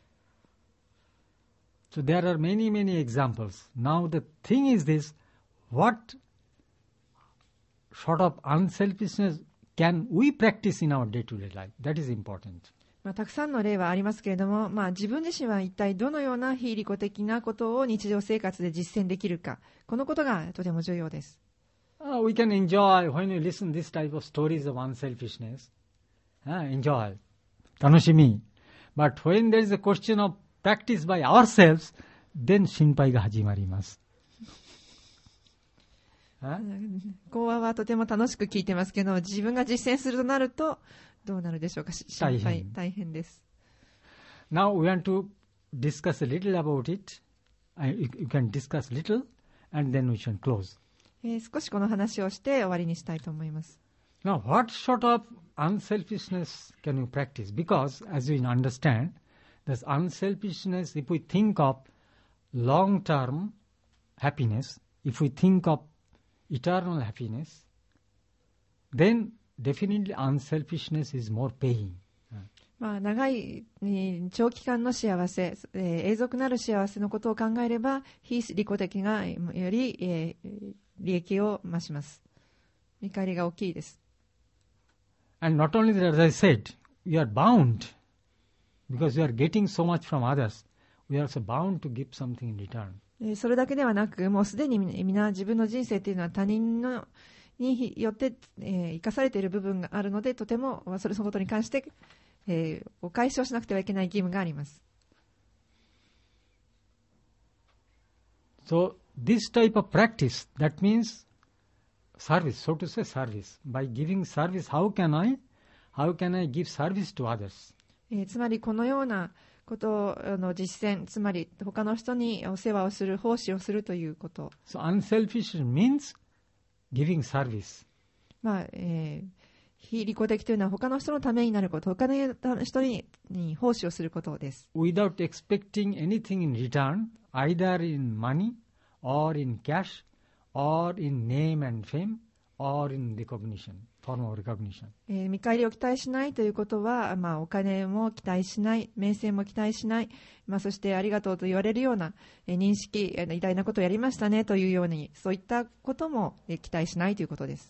So there are many, many examples. Now the thing is this, what sort of unselfishness can we practice in our day-to-day life? That is important. たくさんの例はありますけれども、自分自身は一体どのような非利己的なことを日常生活で実践できるか、このことがとても重要です。 We can enjoy when we listen this type of stories of unselfishness. Enjoy. 楽しみ。But when there is a question of practice by ourselves, then 心配が始まります。 講話はとても楽しく聞いてますけど、自分が実践するとなるとどうなるでしょうか。心配、大変です。 Now we want to discuss a little about it. You can discuss little and then we can close. 少しこの話をして終わりにしたいと思います。 Now what sort of unselfishness can you practice? Because as we understand, this unselfishness, if we think of long-term happiness, if we think of eternal happiness, then definitely unselfishness is more paying. 長い長期間の幸せ、永続なる幸せのことを考えれば、非利己的がより、利益を増します。見返りが大きいです。 And not only that, as I said, we are bound because we are getting so much from others. We are also bound to give something in return. それだけではなく、もうすでに皆自分の人生というのは他人のによって、生かされている部分があるので、とてもそのことに関して、お返しをしなくてはいけない義務があります。 So this type of practice, that means service, so to say service. By giving service, how can I give service to others? つまりこのようなことの実践、つまり他の人にお世話をする、奉仕をするということ。 So unselfish means giving service. 非利己的というのは他の人のためになること、他の人に奉仕をすることです。 Without expecting anything in return, either in money or in cash or in name and fame or in recognition, form of recognition. 見返りを期待しないということは、お金も期待しない、名声も期待しない、そしてありがとうと言われるような認識、偉大なことをやりましたねというように、そういったことも期待しないということです。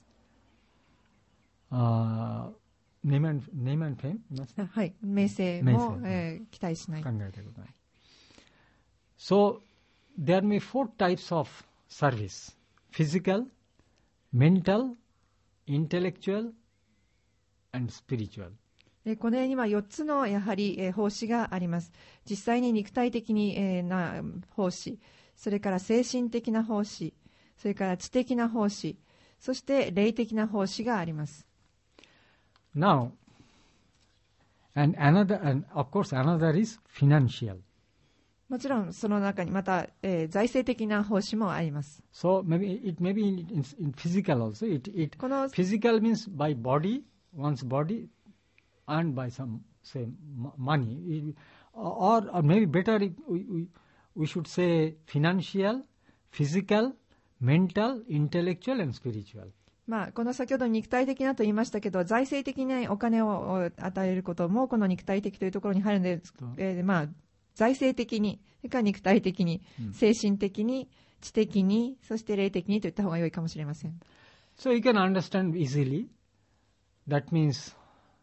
Name and fame? はい、名声も期待しない。 考えたことない。So, there may be four types of service: physical, mental, intellectual, and spiritual. これには4つのやはり奉仕があります。実際に肉体的な奉仕、それから精神的な奉仕、それから知的な奉仕、そして霊的な奉仕があります。 Now, and of course another is financial. もちろんその中にまた、財政的な奉仕もあります。 So it may be in physical also. Physical means by body, one's body, and by some say money, or maybe better we should say financial, physical, mental, intellectual, and spiritual. この先ほど肉体的なと言いましたけど、財政的にお金を与えることもこの肉体的というところに入るので、財政的に、それから肉体的に、精神的に、知的に、そして霊的にといった方が良いかもしれません。 So you can understand easily. That means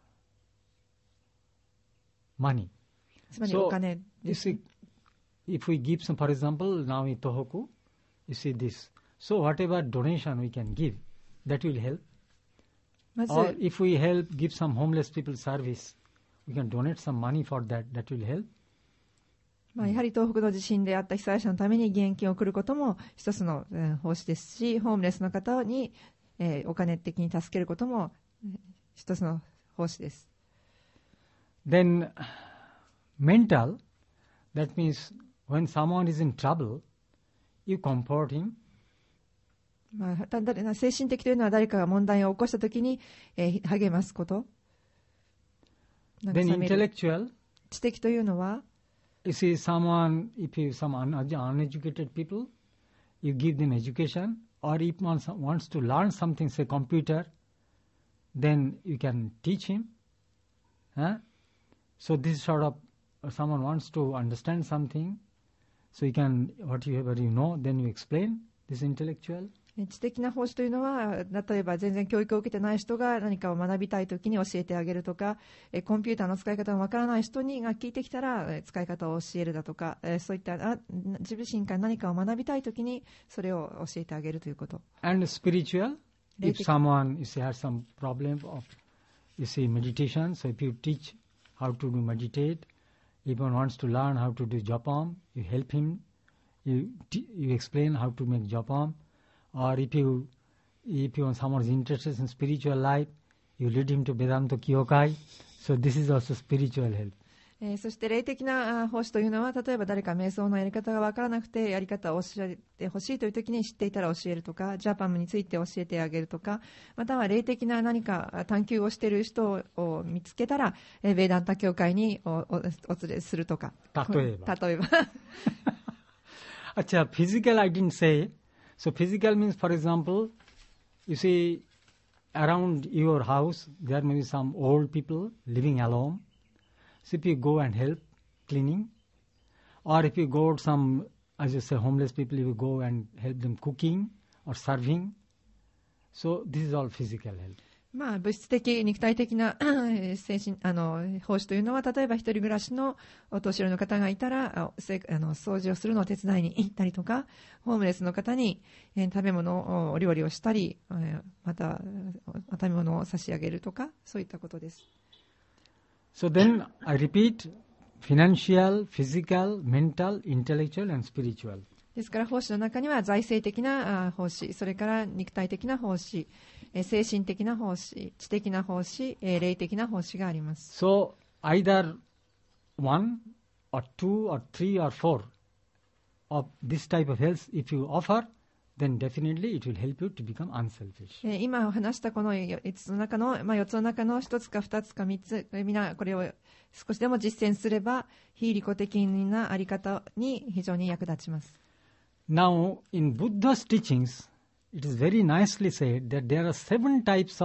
money. つまりお金です。 So, if we give some, for example, now in Tohoku, you see this. So whatever donation we can give, that will help. Or if we give some homeless people service, we can donate some money for that. That will help. やはり東北の地震であった被災者のために現金を送ることも一つの奉仕ですし、ホームレスの方にお金的に助けることも一つの奉仕です。 Then mental, that means when someone is in trouble, you comfort him. 精神的というのは誰かが問題を起こしたときに励ますこと。 Then intellectual, 知的というのは、 you see some uneducated people, you give them education, or if one wants to learn something, say computer, then you can teach him. So this sort of someone wants to understand something, so you can whatever you know, then you explain. This intellectual. 知的な奉仕というのは、例えば全然教育を受けてない人が何かを学びたいときに教えてあげるとか、コンピューターの使い方がわからない人が聞いてきたら使い方を教えるだとか、そういった自分身から何かを学びたいときにそれを教えてあげるということ。 And spiritual, if someone has some problem of meditation, so if you teach how to do meditate, if one wants to learn how to do japam, you help him, you explain how to make japam, or if someone is interested in spiritual life, you lead him to Vedanta Kyokai, so this is also spiritual help. そして霊的な奉仕というのは、例えば誰か瞑想のやり方が分からなくてやり方を教えてほしいというときに知っていたら教えるとか、ジャパンについて教えてあげるとか、または霊的な何か探求をしている人を見つけたらベーダンタ教会にお連れするとか。 例えば例えば physical I didn't say. So physical means, for example, you see around your house there may be some old people living alone. So if you go and help cleaning, or if you go to some, as you say, homeless people, you go and help them cooking or serving. So this is all physical help. まあ、物質的、肉体的な精神奉仕というのは、例えば一人暮らしのお年寄りの方がいたら掃除をするのを手伝いに行ったりとか、ホームレスの方に食べ物をお料理をしたり、また食べ物を差し上げるとか、そういったことです。 So then I repeat, financial, physical, mental, intellectual and spiritual. ですから奉仕の中には財政的な奉仕、それから肉体的な奉仕、精神的な奉仕、知的な奉仕、霊的な奉仕があります。 So either one or two or three or four of this type of help, if you offer, then definitely it will help you to become unselfish. 今話したこの5つの中の、4つの中の1つか2つか3つ、皆これを少しでも実践すれば、非利己的なあり方に非常に役立ちます。 Now, in Buddha's teachings, it is very nicely said that there are 7 kinds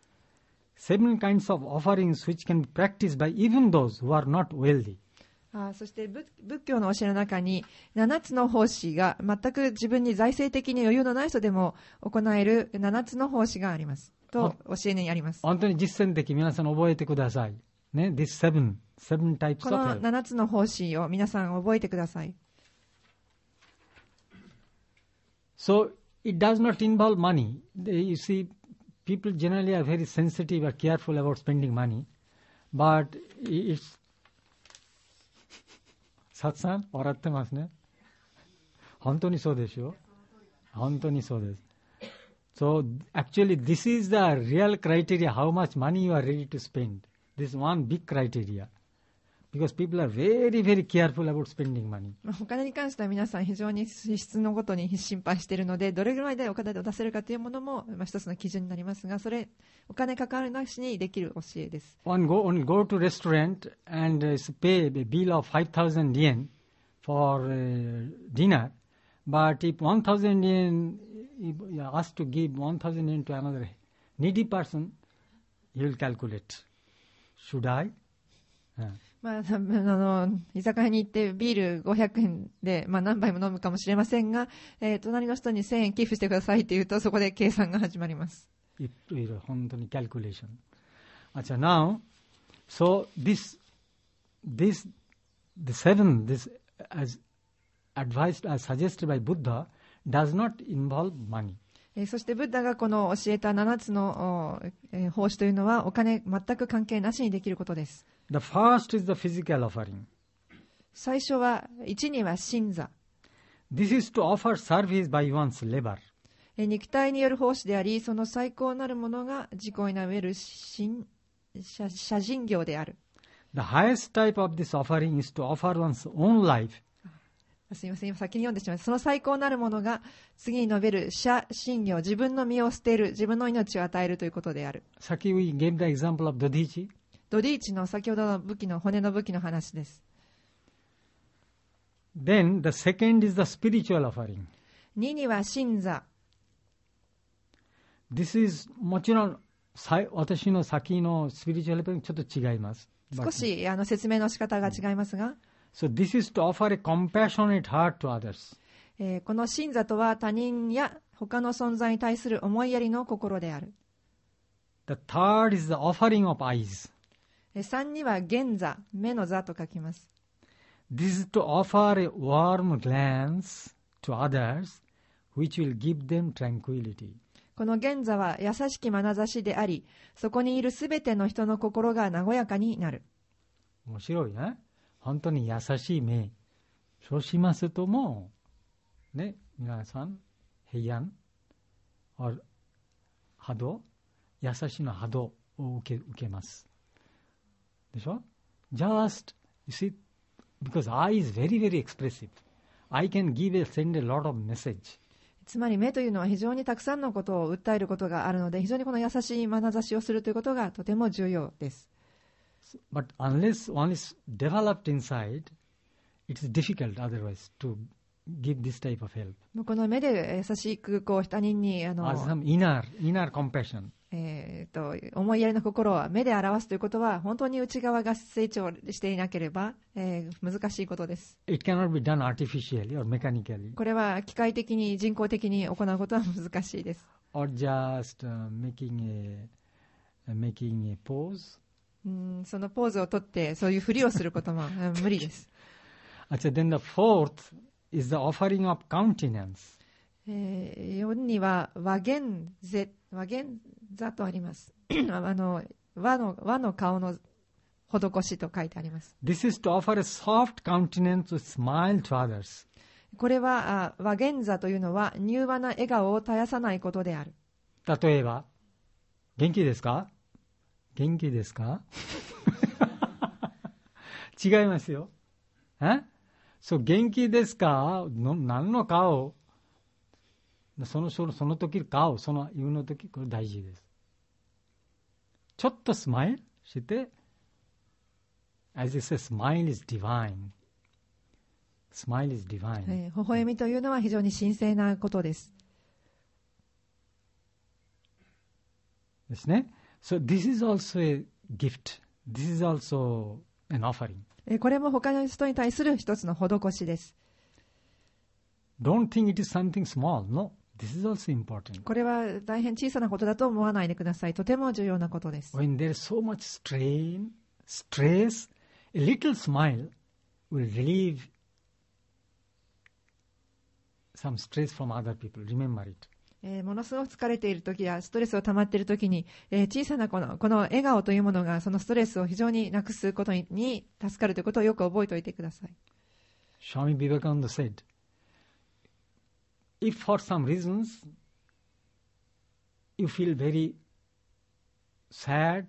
of offerings which can be practiced by even those who are not wealthy. そして仏教の教えの中に7つの奉仕が全く自分に財政的に余裕のない人でも行える7つの奉仕がありますと教えにあります。 本当に実践的、皆さん覚えてください。ね、this seven types こ of の7つの奉仕を皆さん覚えてください。 So it does not involve money. You see, people generally are very sensitive or careful about spending money, but it's サツさん笑ってますね。本当にそうですよ。本当にそうです。So actually this is the real criteria how much money you are ready to spend. This is one big criteria. Because people are very, very careful about spending money. お金に関しては皆さん非常に支出のことに心配しているので、どれぐらいでお金を出せるかというものも一つの基準になりますが、それお金かかるなしにできる教えです。 One go to restaurant and pay a bill of 5,000 yen for dinner, but if 1,000 yen you are asked to give 1,000 yen to another needy person, he will calculate. Should I? 居酒屋に行ってビール500円で、何杯も飲むかもしれませんが、隣の人に1000円寄付してくださいというと、そこで計算が始まります。 本当に calculation. Now, so the seven, this as advised, as suggested by Buddha, does not involve money. そしてブッダがこの教えた7つの奉仕というのはお金全く関係なしにできることです。 The first is the physical offering. 最初は1には信座。 This is to offer service by one's labor. 肉体による奉仕であり、その最高なるものが自己になる社人業である。 The highest type of this offering is to offer one's own life. すみません、今先に読んでしまいました。その最高なるものが次に述べる社人業、自分の身を捨てる、自分の命を与えるということである。 先 we gave the example of Dodhichi. ドディーチの先ほどの骨の武器の話です。 Then the second is the spiritual offering. 2には信座。 This is もちろん私の先のスピリチュアルオファリングちょっと違います。 少し説明の仕方が違いますが。 So this is to offer a compassionate heart to others. この信座とは他人や他の存在に対する思いやりの心である。 The third is the offering of eyes. 3には現座、目の座と書きます。 This is to offer a warm glance to others, which will give them tranquility. この現座は優しき眼差しであり、そこにいるすべての人の心が和やかになる。 面白いね。本当に優しい目。そうしますともう、ね、皆さん、平安、波動、優しいの波動を受けます。でしょ ?Just, you see, because I is very, very expressive. I can send a lot of message. つまり目というのは非常にたくさんのことを訴えることがあるので、非常にこの優しい眼差しをするということがとても重要です。 But unless one is developed inside, it is difficult otherwise to give this type of help. この目で優しく他人に some inner compassion. 思いやりの心は目で表すということは本当に内側が成長していなければ、難しいことです。 It cannot be done artificially or mechanically. これは機械的に人工的に行うことは難しいです。 Or just making a pose. そのポーズをとってそういうふりをすることも無理です。 Then the fourth is the offering of countenance. 4には和現座とあります。和の顔の施しと書いてあります。 This is to offer a soft countenance to smile to others. これは和現座というのは柔和な笑顔を絶やさないことである。 例えば、元気ですか？元気ですか？違いますよ。そう、元気ですか？何の顔？その時顔、その言うの時、これ大事です。ちょっとスマイルして、as it says, smile is divine. Smile is divine. 微笑みというのは非常に神聖なことです。 ですね。So this is also a gift. This is also an offering. これも他の人に対する一つの施しです。 Don't think it is something small. No, this is also important. これは大変小さなことだと思わないでください。とても重要なことです。 When there is so much strain, stress, a little smile will relieve some stress from other people. Remember it. ものすごく疲れているときやストレスを溜まっているときに、小さなこの笑顔というものがそのストレスを非常になくすことに助かるということをよく覚えておいてください。 Swami Vivekananda said, if for some reasons you feel very sad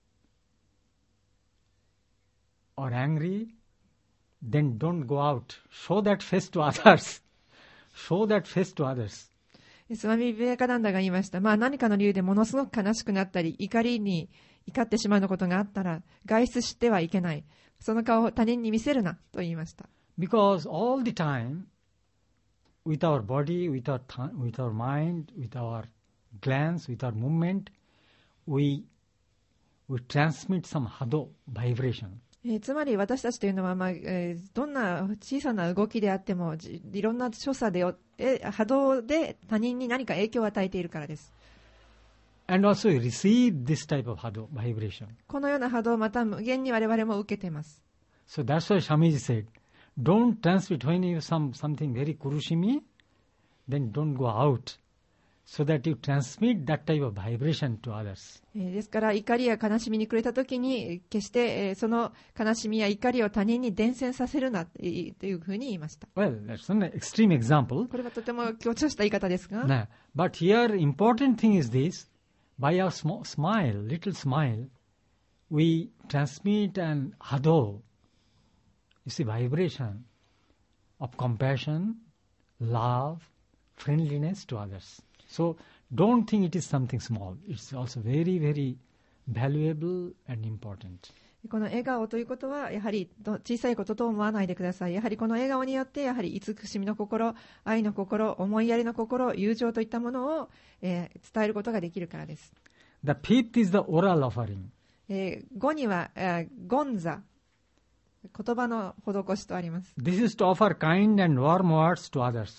or angry, then don't go out. Show that face to others. Show that face to others. スワミ・ビベカナンダが言いました。何かの理由でものすごく悲しくなったり、怒ってしまうようなことがあったら、外出してはいけない。その顔を他人に見せるなと言いました。 Because all the time, with our body, with our mind, with our glance, with our movement, we transmit some hado vibration. つまり私たちというのは、どんな小さな動きであってもいろんな所作で波動で他人に何か影響を与えているからです。 And also receive this type of hado vibration. このような波動をまた無限に我々も受けています。 So that's why Swamiji said, don't transmit when you something very kurushimi, then don't go out. So that you transmit that type of vibration to others. ですから怒りや悲しみに暮れたときに決してその悲しみや怒りを他人に伝染させるなというふうに言いました。 Well, that's an extreme example. これはとても強調した言い方ですが。 But here important thing is this: by our smile, little smile, we transmit an hado. You see, vibration of compassion, love, friendliness to others. So don't think it is something small. It's also very, very valuable and important. この笑顔ということはやはり小さいことと思わないでください。やはりこの笑顔によってやはり慈しみの心、愛の心、思いやりの心、友情といったものを、伝えることができるからです。 The fifth is the oral offering. 5には言座、言葉の施しとあります。 This is to offer kind and warm words to others.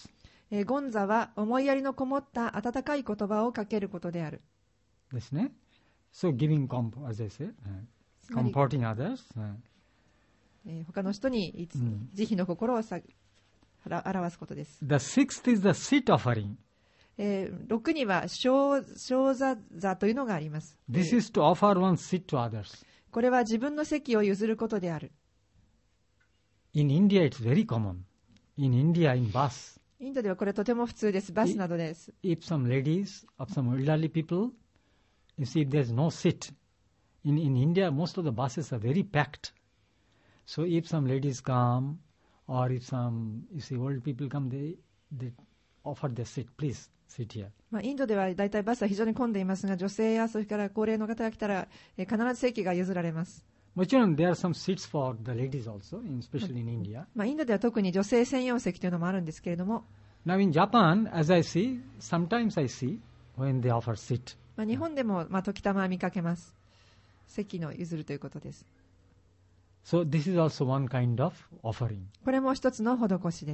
ゴンザは思いやりのこもった温かい言葉をかけることである。 ですね。So giving, as I said, comforting others. 他の人に慈悲の心を表すことです。 The sixth is the sit offering. 6には小座というのがあります。 This is to offer one's seat to others. これは自分の席を譲ることである。 In India, it's very common. In India, in bus. インドではこれとても普通です。バスなどです。 If some ladies or some elderly people, you see, if there's no seat. In India, most of the buses are very packed. So if some ladies come, or if some, you see, old people come, they offer their seat. Please sit here. インドではだいたいバスは非常に混んでいますが、女性やそれから高齢の方が来たら、必ず席が譲られます。 もちろん there are some seats for the ladies also, especially in India. インドでは特に女性専用席というのもあるんですけれども、 Now in Japan, as I see, sometimes I see when they offer seat. 日本でも時たま見かけます。席の譲るということです。 So this is also one kind of offering. これも一つの施しです。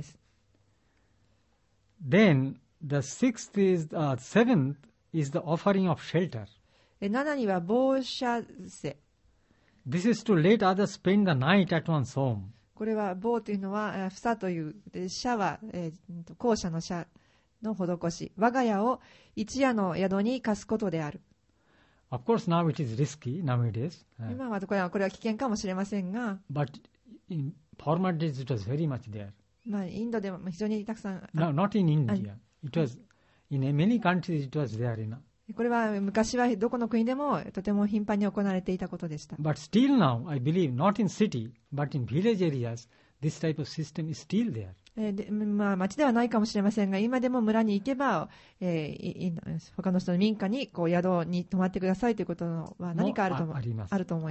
Then the seventh is the offering of shelter. 7には防射施。 This is to let others spend the night at one's home. これは防というのは房という、舎は、校舎の舎の施し。我が家を一夜の宿に貸すことである。 Of course, now it is risky nowadays. 今はこれは危険かもしれませんが、 But in former days it was very much there. インドでも非常にたくさん。 No, not in India. It was in many countries. It was there. これは昔はどこの国でもとても頻繁に行われていたことでした。 But still now, I believe, not in city, but in village areas, this type of system is still there. 町ではないかもしれませんが、今でも村に行けば、他の人の民家に宿に泊まってくださいということは何かあると思います。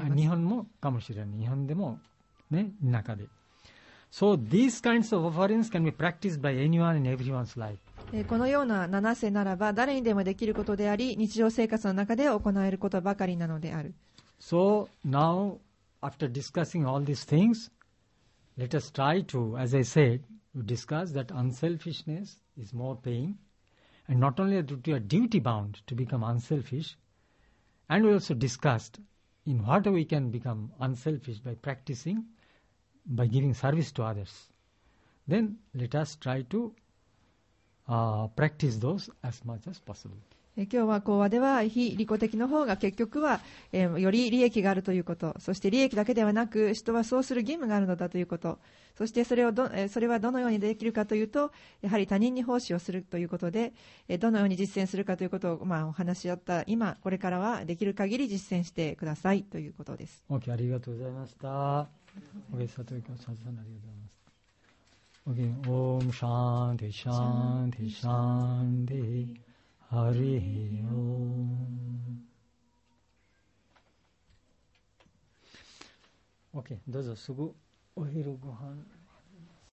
日本もかもしれない。日本でもね、田舎で。So these kinds of offerings can be practiced by anyone in everyone's life. このような7世ならば誰にでもできることであり、日常生活の中で行えることばかりなのである。 So now, after discussing all these things, let us try to, as I said, to discuss that unselfishness is more paying, and not only that we are duty bound to become unselfish, and we also discussed in what we can become unselfish by practicing, by giving service to others. Then let us try to practice those as much as possible. 今日は講話では非利己的の方が結局は、より利益があるということ、そして利益だけではなく人はそうする義務があるのだということ、そしてそれはどのようにできるかというと、やはり他人に奉仕をするということで、どのように実践するかということを、お話し合った今、これからはできる限り実践してくださいということです。 OK、ありがとうございました。OK、佐藤教授さんありがとうございます。OK、オームシャンティシャンティシャンティハリオン。OK、どうぞすぐお昼ご飯。